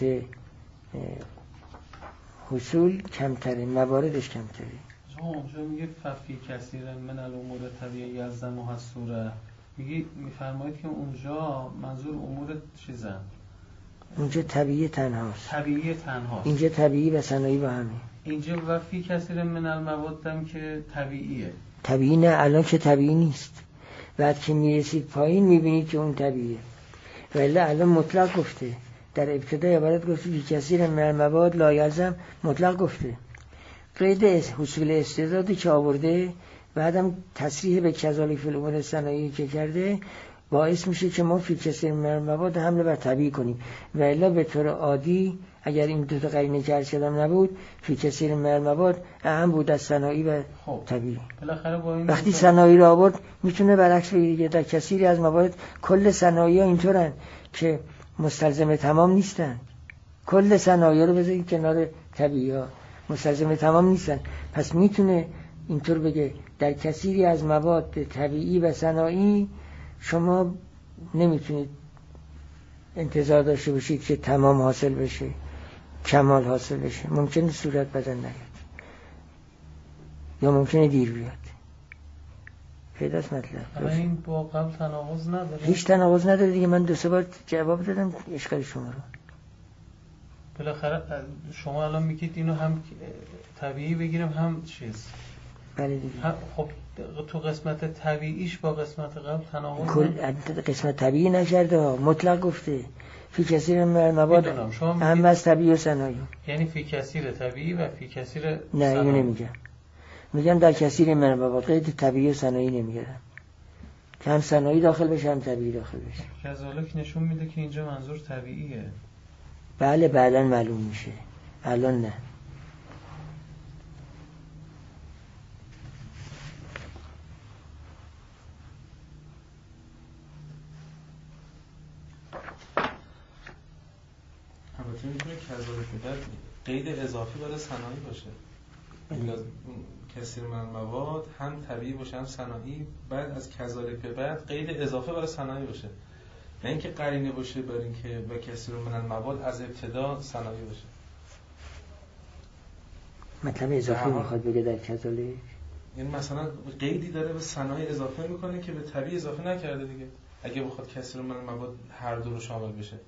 حصول کمتره، مواردش کمتره. اونجا میگه ففی کثیر من الامور طبیعی از زم و حصوره، میفرمایید که اونجا منظور امور چیزن؟ اونجا طبیعی تنهاست. طبیعی تنهاست. اینجا طبیعی و صنایعی با همه. اینجا و فی کثیر من المواد هم که طبیعیه. طبیعی نه، الان که طبیعی نیست. بعد که میرسید پایین میبینید که اون طبیعیه. ولی الان مطلق گفته. در ابتدای عبارت گفته فی کثیر من المواد لا یلزم، مطلق گفته. قید حصول استعدادی که آورده بعدم تصریح به کذالک فی الامور صنایعی که کرده باعث میشه که ما فی کثیر من المواد حمله بر طبیعی کنیم. و الا به طور عادی اگر این دو تا قرینه که عرض کردم نبود فی کثیر من المواد اهم بود از صنایعی و طبیعی. بالاخره با این وقتی صنایعی را آورد میتونه برعکس بگه در کثیری از مواد کل صنایعی اینطورن که مستلزم تمام نیستن. کل صنایع رو بذارید کنار طبیعی ها، مستلزم تمام نیستن. پس میتونه اینطور بگه در کثیری از مواد طبیعی و صنایعی شما نمیتونید انتظار داشته باشید که تمام حاصل بشه، کمال حاصل بشه. ممکنه صورت بدن نیاد یا ممکنه دیر بیاد. پیداست مطلب؟ اما این با قبل تناقض نداره؟ هیچ تناقض نداره دیگه. من 2-3 بار جواب دادم اشکال شما رو. بالاخره شما الان میگید اینو هم طبیعی بگیرم هم چیز. بله دیگه. خب تو قسمت طبیعیش با قسمت قبل تناقض کل قسمت طبیعی نکرده، مطلق گفته فی کثیر من المواد هم از طبیعی و صنایعی. یعنی فی کثیر طبیعی و فی کثیر صنایعی. نه اینو نمیگم. میگم در کثیر من المواد قید طبیعی و صنایعی نمیگیرم که هم صنایعی داخل بشه هم طبیعی داخل بشه. کذالک نشون میده که اینجا منظور طبیعیه. بله بعداً معلوم میشه، الان نه. البته میتونه کذالک بعد قید اضافی برای صنایعی باشه. کثیر من المواد هم طبیعی باشه هم صنایعی، بعد از کذالک به بعد قید اضافه برای صنایعی باشه. نه اینکه قرینه باشه برای اینکه و کثیر من المواد از ابتدا صنایعی باشه. مطلب اضافی میخواد بگه در کذالک. یعنی مثلا قیدی داره به صنایع اضافه میکنه که به طبیعی اضافه نکرده دیگه. اگه بخواد کثیر من المواد هر دو رو شامل بشه.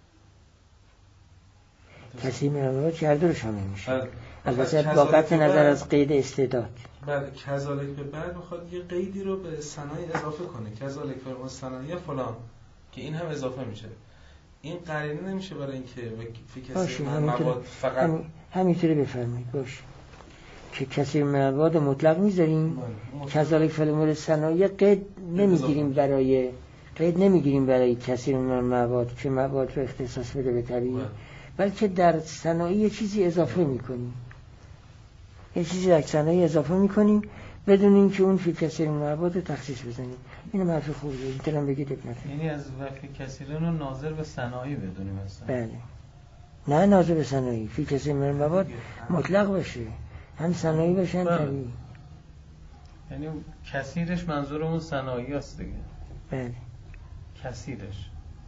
کثیر من المواد هر دو رو شامل میشه. البته با قطع نظر از قید استعداد. بله کذالک به بعد میخواد یه قیدی رو به صنایع اضافه کنه. کذالک به صنایع فلان که این هم اضافه میشه. این قرینه نمیشه برای اینکه فی کثیر من المواد فقط همینطوری بفرمایید باشه که کثیر من المواد مطلق میذاریم. کذالک فی الامور صنایع قید نمیگیریم برای کثیر من المواد که مواد رو اختصاص بده به طبیعی، بلکه در صنایع یه چیزی اضافه میکنیم. یه چیزی در صنایع اضافه میکنیم بدون اینکه اون فی کثیر من المواد رو تخصیص بزنیم. اینو حرف خوبیه. میتونم بگید ابنت. یعنی از وفی کثیر رو ناظر به صنایع بدونیم اصلا. بله. نه ناظر به صنایع. فی کثیر من المواد مطلق باشه. هم صنایع باشه هم طبیعی. یعنی کثیرش منظورمون صنایعی است دیگه. بله. کثیرش.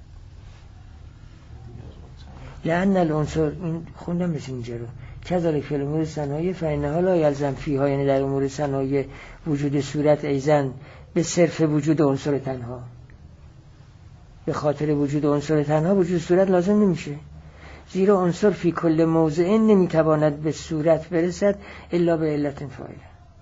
لأن العنصر این خوندم مثل اینجا رو کذالک فی الامور صنایع فإنها لا یلزم فیها، یعنی در امور صنایع وجود صورت ایزن به صرف وجود عنصر تنها. به خاطر وجود عنصر تنها وجود صورت لازم نمیشه. زیرا عنصر فی کل موضع نمیتواند به صورت برسد الا به علت فاعله.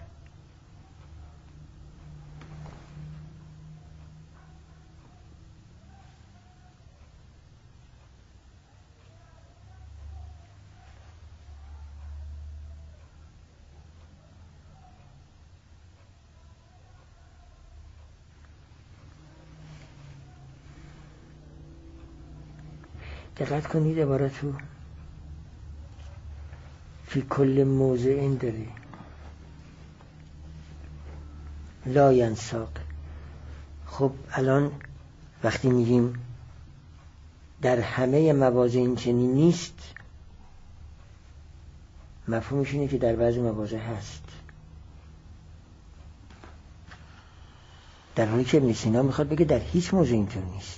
دقت کنید عبارتو فی کل موضع داره، لا ینساق. خب الان وقتی میگیم در همه مواضع این چنین نیست، مفهومش اینه که در بعضی مواضع هست، در حالی که ابن سینا میخواد بگه در هیچ موضع اینطور نیست.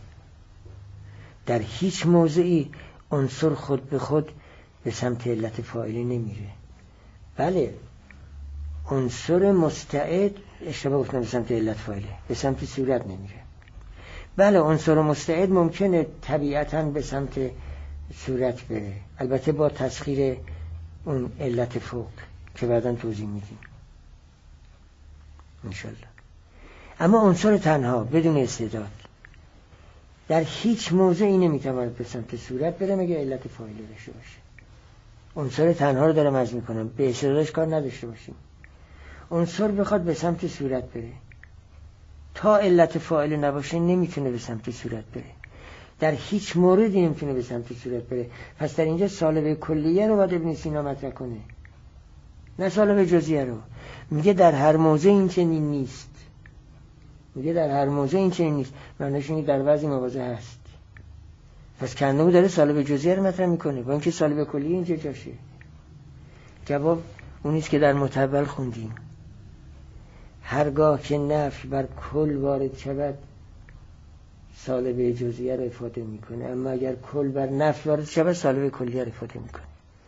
در هیچ موضعی عنصر خود به خود به سمت علت فاعله نمیره. بله عنصر مستعد، اشتباه گفتم، به سمت علت فاعله، به سمت صورت نمیره. بله عنصر مستعد ممکنه طبیعتاً به سمت صورت بره، البته با تسخیر اون علت فوق که بعداً توضیح میدیم انشالله. اما عنصر تنها بدون استعداد در هیچ موضعی نمیتواند به سمت صورت بره مگه علت فاعله داشته باشه. عنصر تنها رو دارم عرض میکنم، به استعدادش کار نداشته باشیم. عنصر بخواد به سمت صورت بره، تا علت فاعله نباشه نمیتونه به سمت صورت بره، در هیچ موردی نمیتونه به سمت صورت بره. پس در اینجا سالبه کلیه رو باید ابن سینا مطرح کنه، نه سالبه جزئیه رو. میگه در هر موضع این چنین نیست، میگه در هر موضع این چنین نیست، معنیش اینه در بعضی مواضع هست. پس کندمو داره سالبه جزئیه رو مطرح میکنه، با اینکه سالبه کلیه اینجا جاشه. جواب اونیست که در متول خوندیم، هرگاه که نفی بر کل وارد شود سالبه جزئیه رو افاده میکنه، اما اگر کل بر نفی وارد شود سالبه کلیه رو افاده میکنه.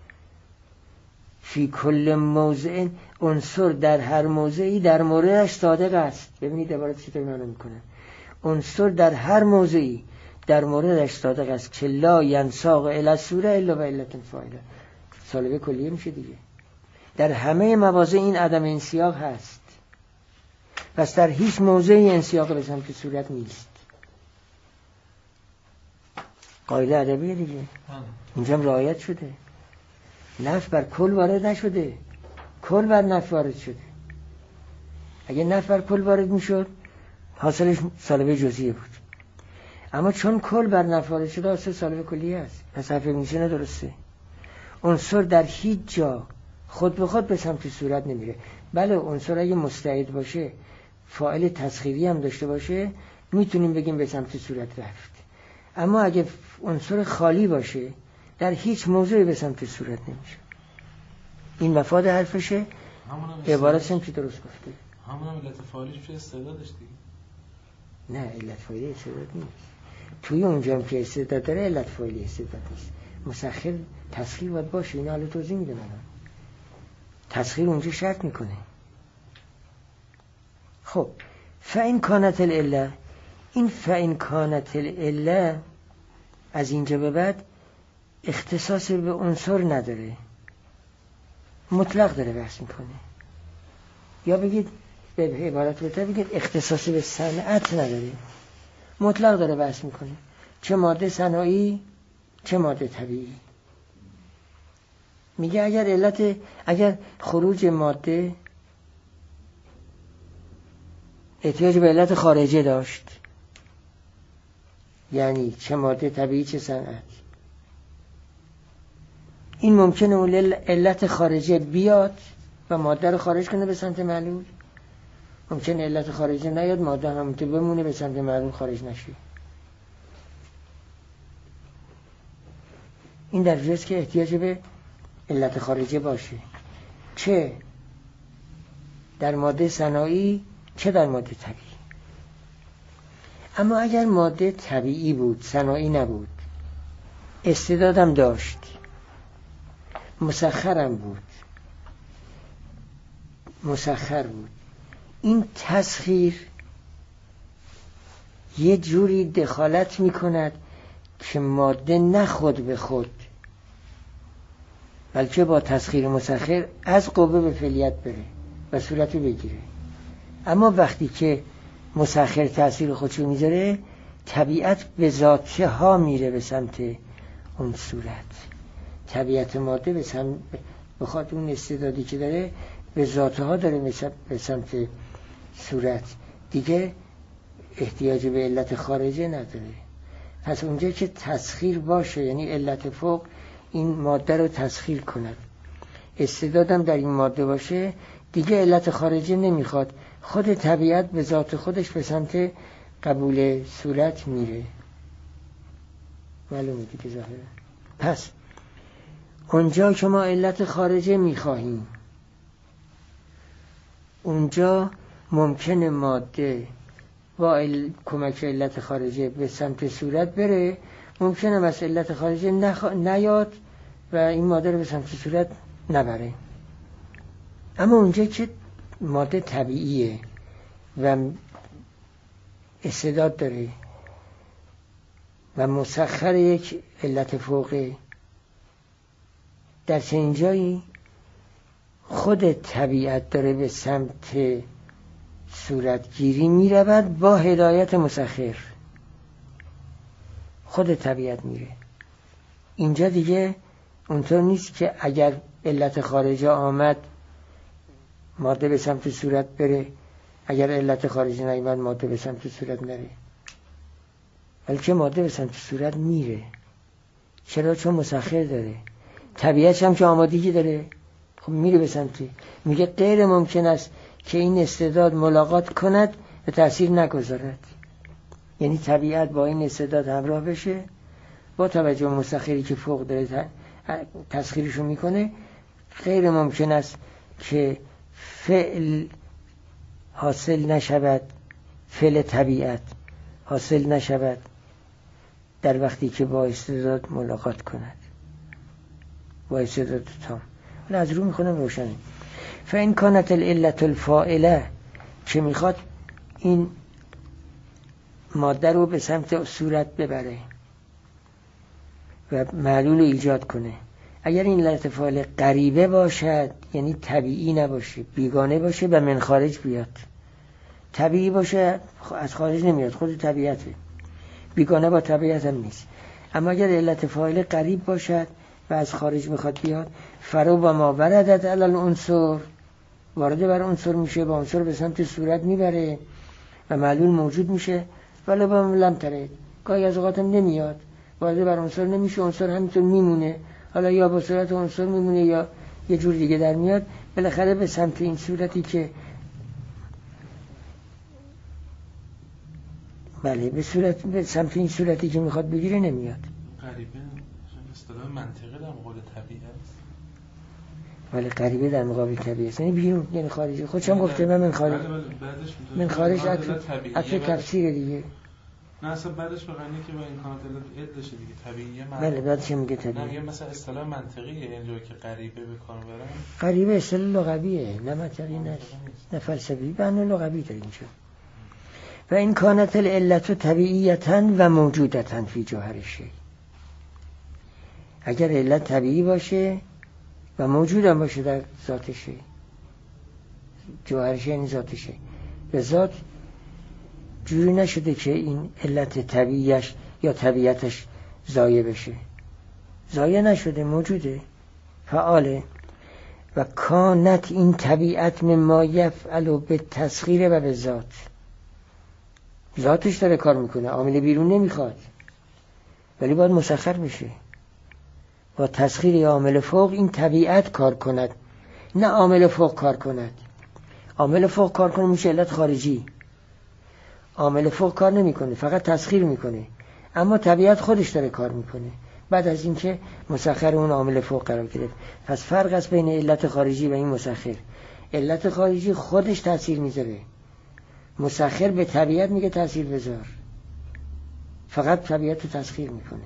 فی کل موضع، عنصر در هر موضعی در موردش صادق است. ببینید عبارت چطور معنا میکنه. عنصر در هر موضعی در موردش صادق است که لا ینساق الی الصوره الا به علت فاعله. سالبه کلیه میشه دیگه. در همه مواضع این عدم انسیاق هست، پس در هیچ موضعی انسیاق به سمت صورت نیست. قاعده ادبیه دیگه، اینجا هم رعایت شده. نفی بر کل وارد نشده، کل بر نفی وارد شده. اگه نفی بر کل وارد میشد حاصلش سالبه جزئیه بود، اما چون کل بر نفی وارد شده حاصل سالبه کلیه است. پس حرف ابن سینا درسته. عنصر در هیچ جا خود به خود به سمت صورت نمیره. بله عنصر اگه مستعد باشه، فاعل تسخیری هم داشته باشه، میتونیم بگیم به سمت صورت رفت. اما اگه عنصر خالی باشه در هیچ موضوعی به سمت صورت نمیشه. این مفاد حرفشه، عبارتش هم که درست گفته. همون هم علت فاعلیش میشه استعدادش دیگه. نه علت فاعلی استعداد نیست. توی اونجا هم که استعداد داره علت فاعلی استعداد نیست. مسخر تسخیر باید باشه. اینا حالا توضیح میده من. تسخیر اونجا شرط میکنه. خب فإن کانت العله، این فإن کانت العله از اینجا به بعد اختصاص به عنصر نداره، مطلق داره بحث میکنه. یا بگید به عبارت بهتر بگید اختصاص به صنعت نداره، مطلق داره بحث میکنه، چه ماده صناعی چه ماده طبیعی. میگه اگر خروج ماده احتیاج به علت خارجه داشت، یعنی چه ماده طبیعی چه صنعت، این ممکنه اون علت خارجه بیاد و ماده رو خارج کنه به سمت معلول، ممکنه علت خارجه نیاد، ماده همونطور بمونه به سمت معلول خارج نشه. این در جاست که احتیاج به علت خارجه باشه، چه در ماده صناعی چه در ماده طبیعی. اما اگر ماده طبیعی بود، صناعی نبود، استعدادم داشت، مسخر بود، این تسخیر یه جوری دخالت میکند که ماده نه خود به خود بلکه با تسخیر مسخر از قوه به فعلیت بره و صورت رو بگیره. اما وقتی که مسخر تأثیر خودشو میذاره طبیعت به ذاته ها میره به سمت اون صورت. طبیعت ماده به سمت بخاطر اون استعدادی که داره به ذاته ها داره به سمت صورت، دیگه احتیاج به علت خارجه نداره. پس اونجا که تسخیر باشه یعنی علت فوق این ماده رو تسخیر کند، استعدادم در این ماده باشه، دیگه علت خارجه نمیخواد، خود طبیعت به ذات خودش به سمت قبول صورت میره. معلومه دیگه ظاهره. پس اونجا که ما علت خارجه میخواهیم اونجا ممکنه ماده با کمک علت خارجه به سمت صورت بره، ممکنه از علت خارجه نیاد و این ماده رو به سمت صورت نبره. اما اونجا که ماده طبیعیه و استعداد داره و مسخر یک علت فوقه، در چنین جایی خود طبیعت داره به سمت صورتگیری می رود با هدایت مسخر. خود طبیعت میره. اینجا دیگه اونطور نیست که اگر علت خارجه آمد ماده به سمت صورت بره، اگر علت خارجی نیامد ماده به سمت صورت نره، بلکه ماده به سمت صورت میره. چرا؟ چون مسخر داره. طبیعت هم که آمادگی داره، خب میره به سمتی. میگه غیر ممکن است که این استعداد ملاقات کند و تأثیر نگذارد. یعنی طبیعت با این استعداد همراه بشه، با توجه به مسخری که فوق داره تسخیرشو میکنه، غیر ممکن است که فعل حاصل نشود، فعل طبیعت حاصل نشود در وقتی که با استعداد ملاقات کند، با استعداد تام. حالا از رو میخونم روشنه. فإن كانت العلة الفاعله که میخواد این ماده رو به سمت صورت ببره و معلول ایجاد کنه، اگر این علت فاعله غریبه باشد یعنی طبیعی نباشه، بیگانه باشه و من خارج بیاد. طبیعی باشه از خارج نمیاد، خود طبیعته، بیگانه با طبیعت هم نیست. اما اگر علت فاعله غریب باشد و از خارج میخواد بیاد، فرو با ما وردت علی العنصر، وارد بر عنصر میشه، با عنصر به سمت صورت میبره و معلول موجود میشه. ولی با لم تره، گاهی از اوقات هم نمیاد، وارد بر عنصر نمیشه، عنصر همینطور میمونه، حالا یا با صورت عنصر میمونه یا یه جور دیگه در میاد، بالاخره به سمت این صورتی که بله به سمت این صورتی که میخواد بگیره نمیاد. غریبه اصطلاح منطقی در مقابل طبیعت، ولی غریبه در مقابل طبیعت یعنی بیرون، یعنی خارجی. خودشم گفته من خارج، من خارج عطف تفسیر دیگه. نه اصلا بعدش به غنی که با امکانات علتشه دیگه، طبیعیه. بله بعدش میگه طبیعی. نه میگه مثلا اصطلاح منطقیه اینجا که غریبه به کار برن. غریبه اصطلاح لغویه، نه منطقی نه فلسفی، معنی لغوی داره اینجا. و این کانت العلت طبیعیتا و موجودتا فی جوهر شیء، اگر علت طبیعی باشه و موجود هم باشه در ذات شیء، جوهر شیء یعنی ذات شیء، به ذات جوری نشده که این علت طبیعیش یا طبیعتش ضایع بشه، ضایع نشده، موجوده، فعاله. و کانت این طبیعت مما یفعل به تسخیر و به ذات، ذاتش داره کار میکنه، عامل بیرون نمیخواد، ولی باید مسخر بشه با تسخیر یا عامل فوق این طبیعت کار کند، نه عامل فوق کار کند. عامل فوق کار کنه میشه علت خارجی، عامل فوق کار نمیکنه، فقط تسخیر میکنه، اما طبیعت خودش داره کار میکنه بعد از اینکه مسخر اون عامل فوق قرار گرفت. پس فرق است بین علت خارجی و این مسخر. علت خارجی خودش تاثیر میذاره، مسخر به طبیعت میگه تاثیر بذار، فقط طبیعت رو تسخیر میکنه.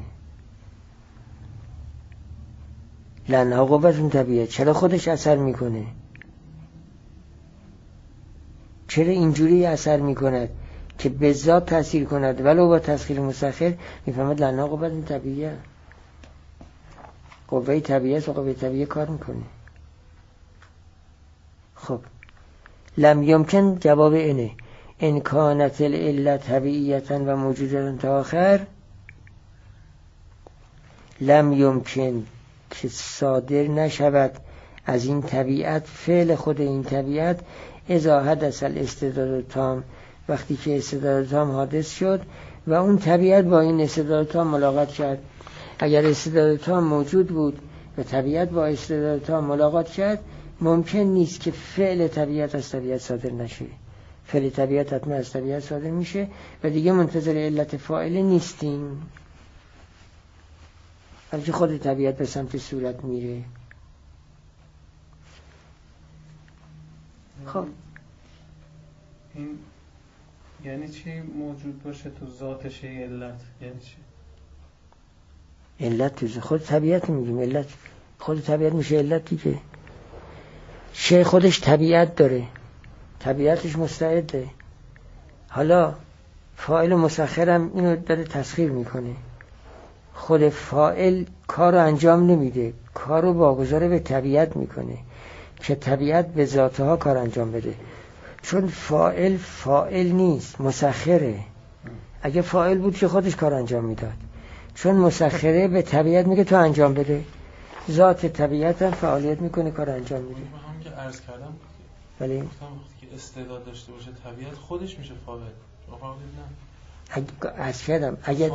لنها قوت اون طبیعت چرا خودش اثر میکنه، چرا اینجوری اثر میکند که به ذات تأثیر کند ولو با تسخیر مسخر، میفهمد لنا قوة طبیعیه، قوه طبیعیه و قوه طبیعیه کار میکنه. خب لم یمکن جواب اینه، ان کانت العله طبیعیتا و موجودتا تا آخر، لم یمکن که صادر نشود از این طبیعت، فعل خود این طبیعت، اذا حدث الاستعداد تام، وقتی که استعداد تام حادث شد و اون طبیعت با این استعداد تام ملاقات کرد. اگر استعداد تام موجود بود و طبیعت با استعداد تام ملاقات کرد، ممکن نیست که فعل طبیعت از طبیعت صادر نشه. فعل طبیعت حتما از طبیعت صادر میشه و دیگه منتظر علت فاعل نیستیم، بلکه خود طبیعت به سمت صورت میره. خب این یعنی چی موجود باشه تو ذاتش علت؟ یعنی چی؟ علت تو خود طبیعت میگیم، علت خود طبیعت میشه علت دیگه. شی خودش طبیعت داره، طبیعتش مستعده. حالا فاعل مسخرم اینو داره تسخیر میکنه. خود فاعل کار رو انجام نمیده، کار رو واگذار به طبیعت میکنه که طبیعت به ذاتها کار انجام بده. چون فاعل نیست، مسخره. اگه فاعل بود که خودش کار انجام میداد. چون مسخره به طبیعت میگه تو انجام بده، ذات طبیعت هم فعالیت میکنه، کار انجام میده. هم که عرض کردم ولی وقتی که استعداد داشته باشه طبیعت خودش میشه فاعل. اگر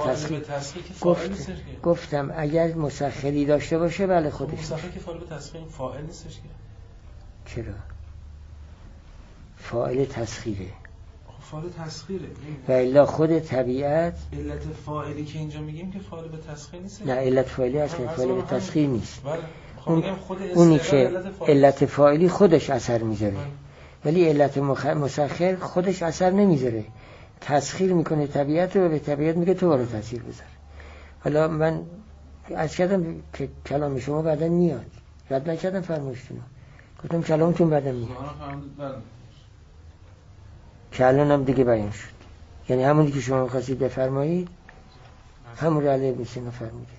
گفتم اگر مسخری داشته باشه بله خودش. مسخر که فاعل به تسخیر فاعل نیستش که. چرا؟ فاعل تسخیره. فاعل تسخیره. و الا خود طبیعت علت فاعلی که اینجا میگیم که فاعل به تسخیر نیست. نه علت فاعلی هست، فاعل به تسخیر نیست. بله. اونی که علت فاعلی خودش اثر میذاره، ولی علت مسخر خودش اثر نمیذاره، تسخیر میکنه طبیعت رو، به طبیعت میگه تو برو تاثیر بذار. حالا من از کردم که کلام شما بعداً میاد، رد نکردم فرمایشتون، گفتم کلامتون بعداً میاد که الان هم دیگه بیان شد. یعنی همونی که شما خواستید بفرمایید همون رو علیه بسینا فرموده.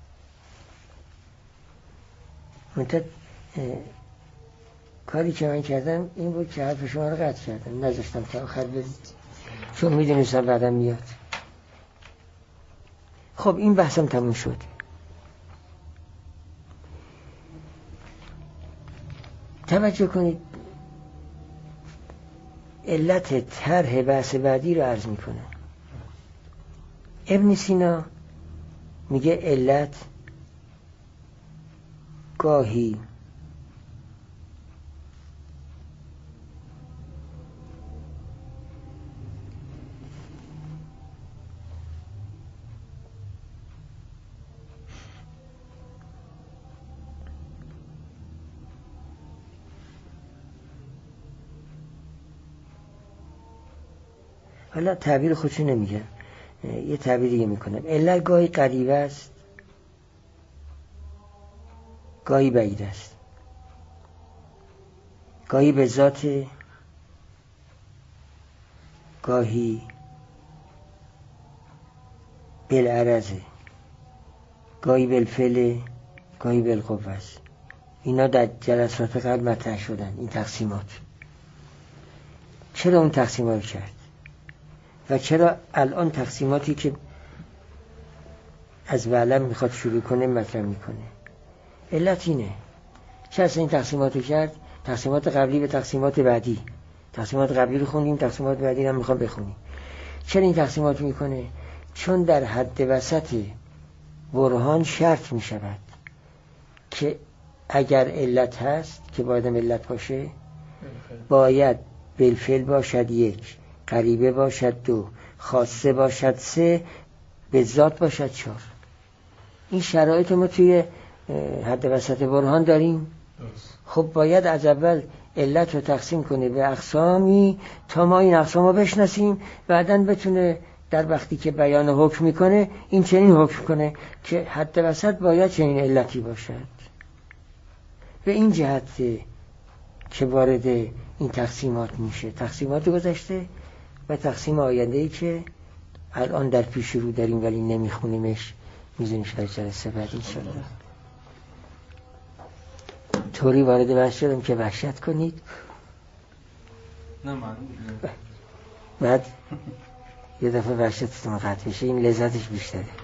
منتها کاری که من کردم این بود که حرف شما رو قطع کردم، نذاشتم تا آخر بدید چون میدونستم بعدم میاد. خب این بحثم تموم شد. توجه کنید، علت طرح بحث بعدی رو عرض میکنه. ابن سینا میگه علت گاهی حالا تعبیر خودشو نمیگم، یه تعبیر دیگه میکنم. علت گاهی قریب است، گاهی بعید است، گاهی به ذات، گاهی بالعرضه، گاهی بالفعل، گاهی بالقوه است. اینا در جلسات قبل مطرح شدن، این تقسیمات. چرا اون تقسیمات کرد و چرا الان تقسیماتی که از علم میخواد شروع کنه مطرح میکنه؟ علت اینه. چرا این تقسیماتو کرد؟ تقسیمات قبلی به تقسیمات بعدی، تقسیمات قبلی رو خوندیم، تقسیمات بعدی هم میخوام بخونیم. چرا این تقسیمات میکنه؟ چون در حد وسط برهان شرط میشود که اگر علت هست که باید علت باشه، باید بالفعل باشد 1، قریبه باشد 2، خاصه باشد 3، به ذات باشد 4. این شرایط ما توی حد وسط برهان داریم. خب باید از اول علت رو تقسیم کنه به اقسامی تا ما این اقسام رو بشناسیم، بعداً بتونه در وقتی که بیان حکم میکنه این چنین حکم کنه که حد وسط باید چنین علتی باشد. به این جهت که وارد این تقسیمات میشه. تقسیمات گذشته و تقسیم آینده‌ای که الان در پیش رو داریم ولی نمیخونیمش، میزونیش برای جلسه بعد انشاءالله. طوری وارد بحث شدم که وحشت کنید. نه من بعد یه دفعه وحشتتون قطع بشه، این لذتش بیشتره.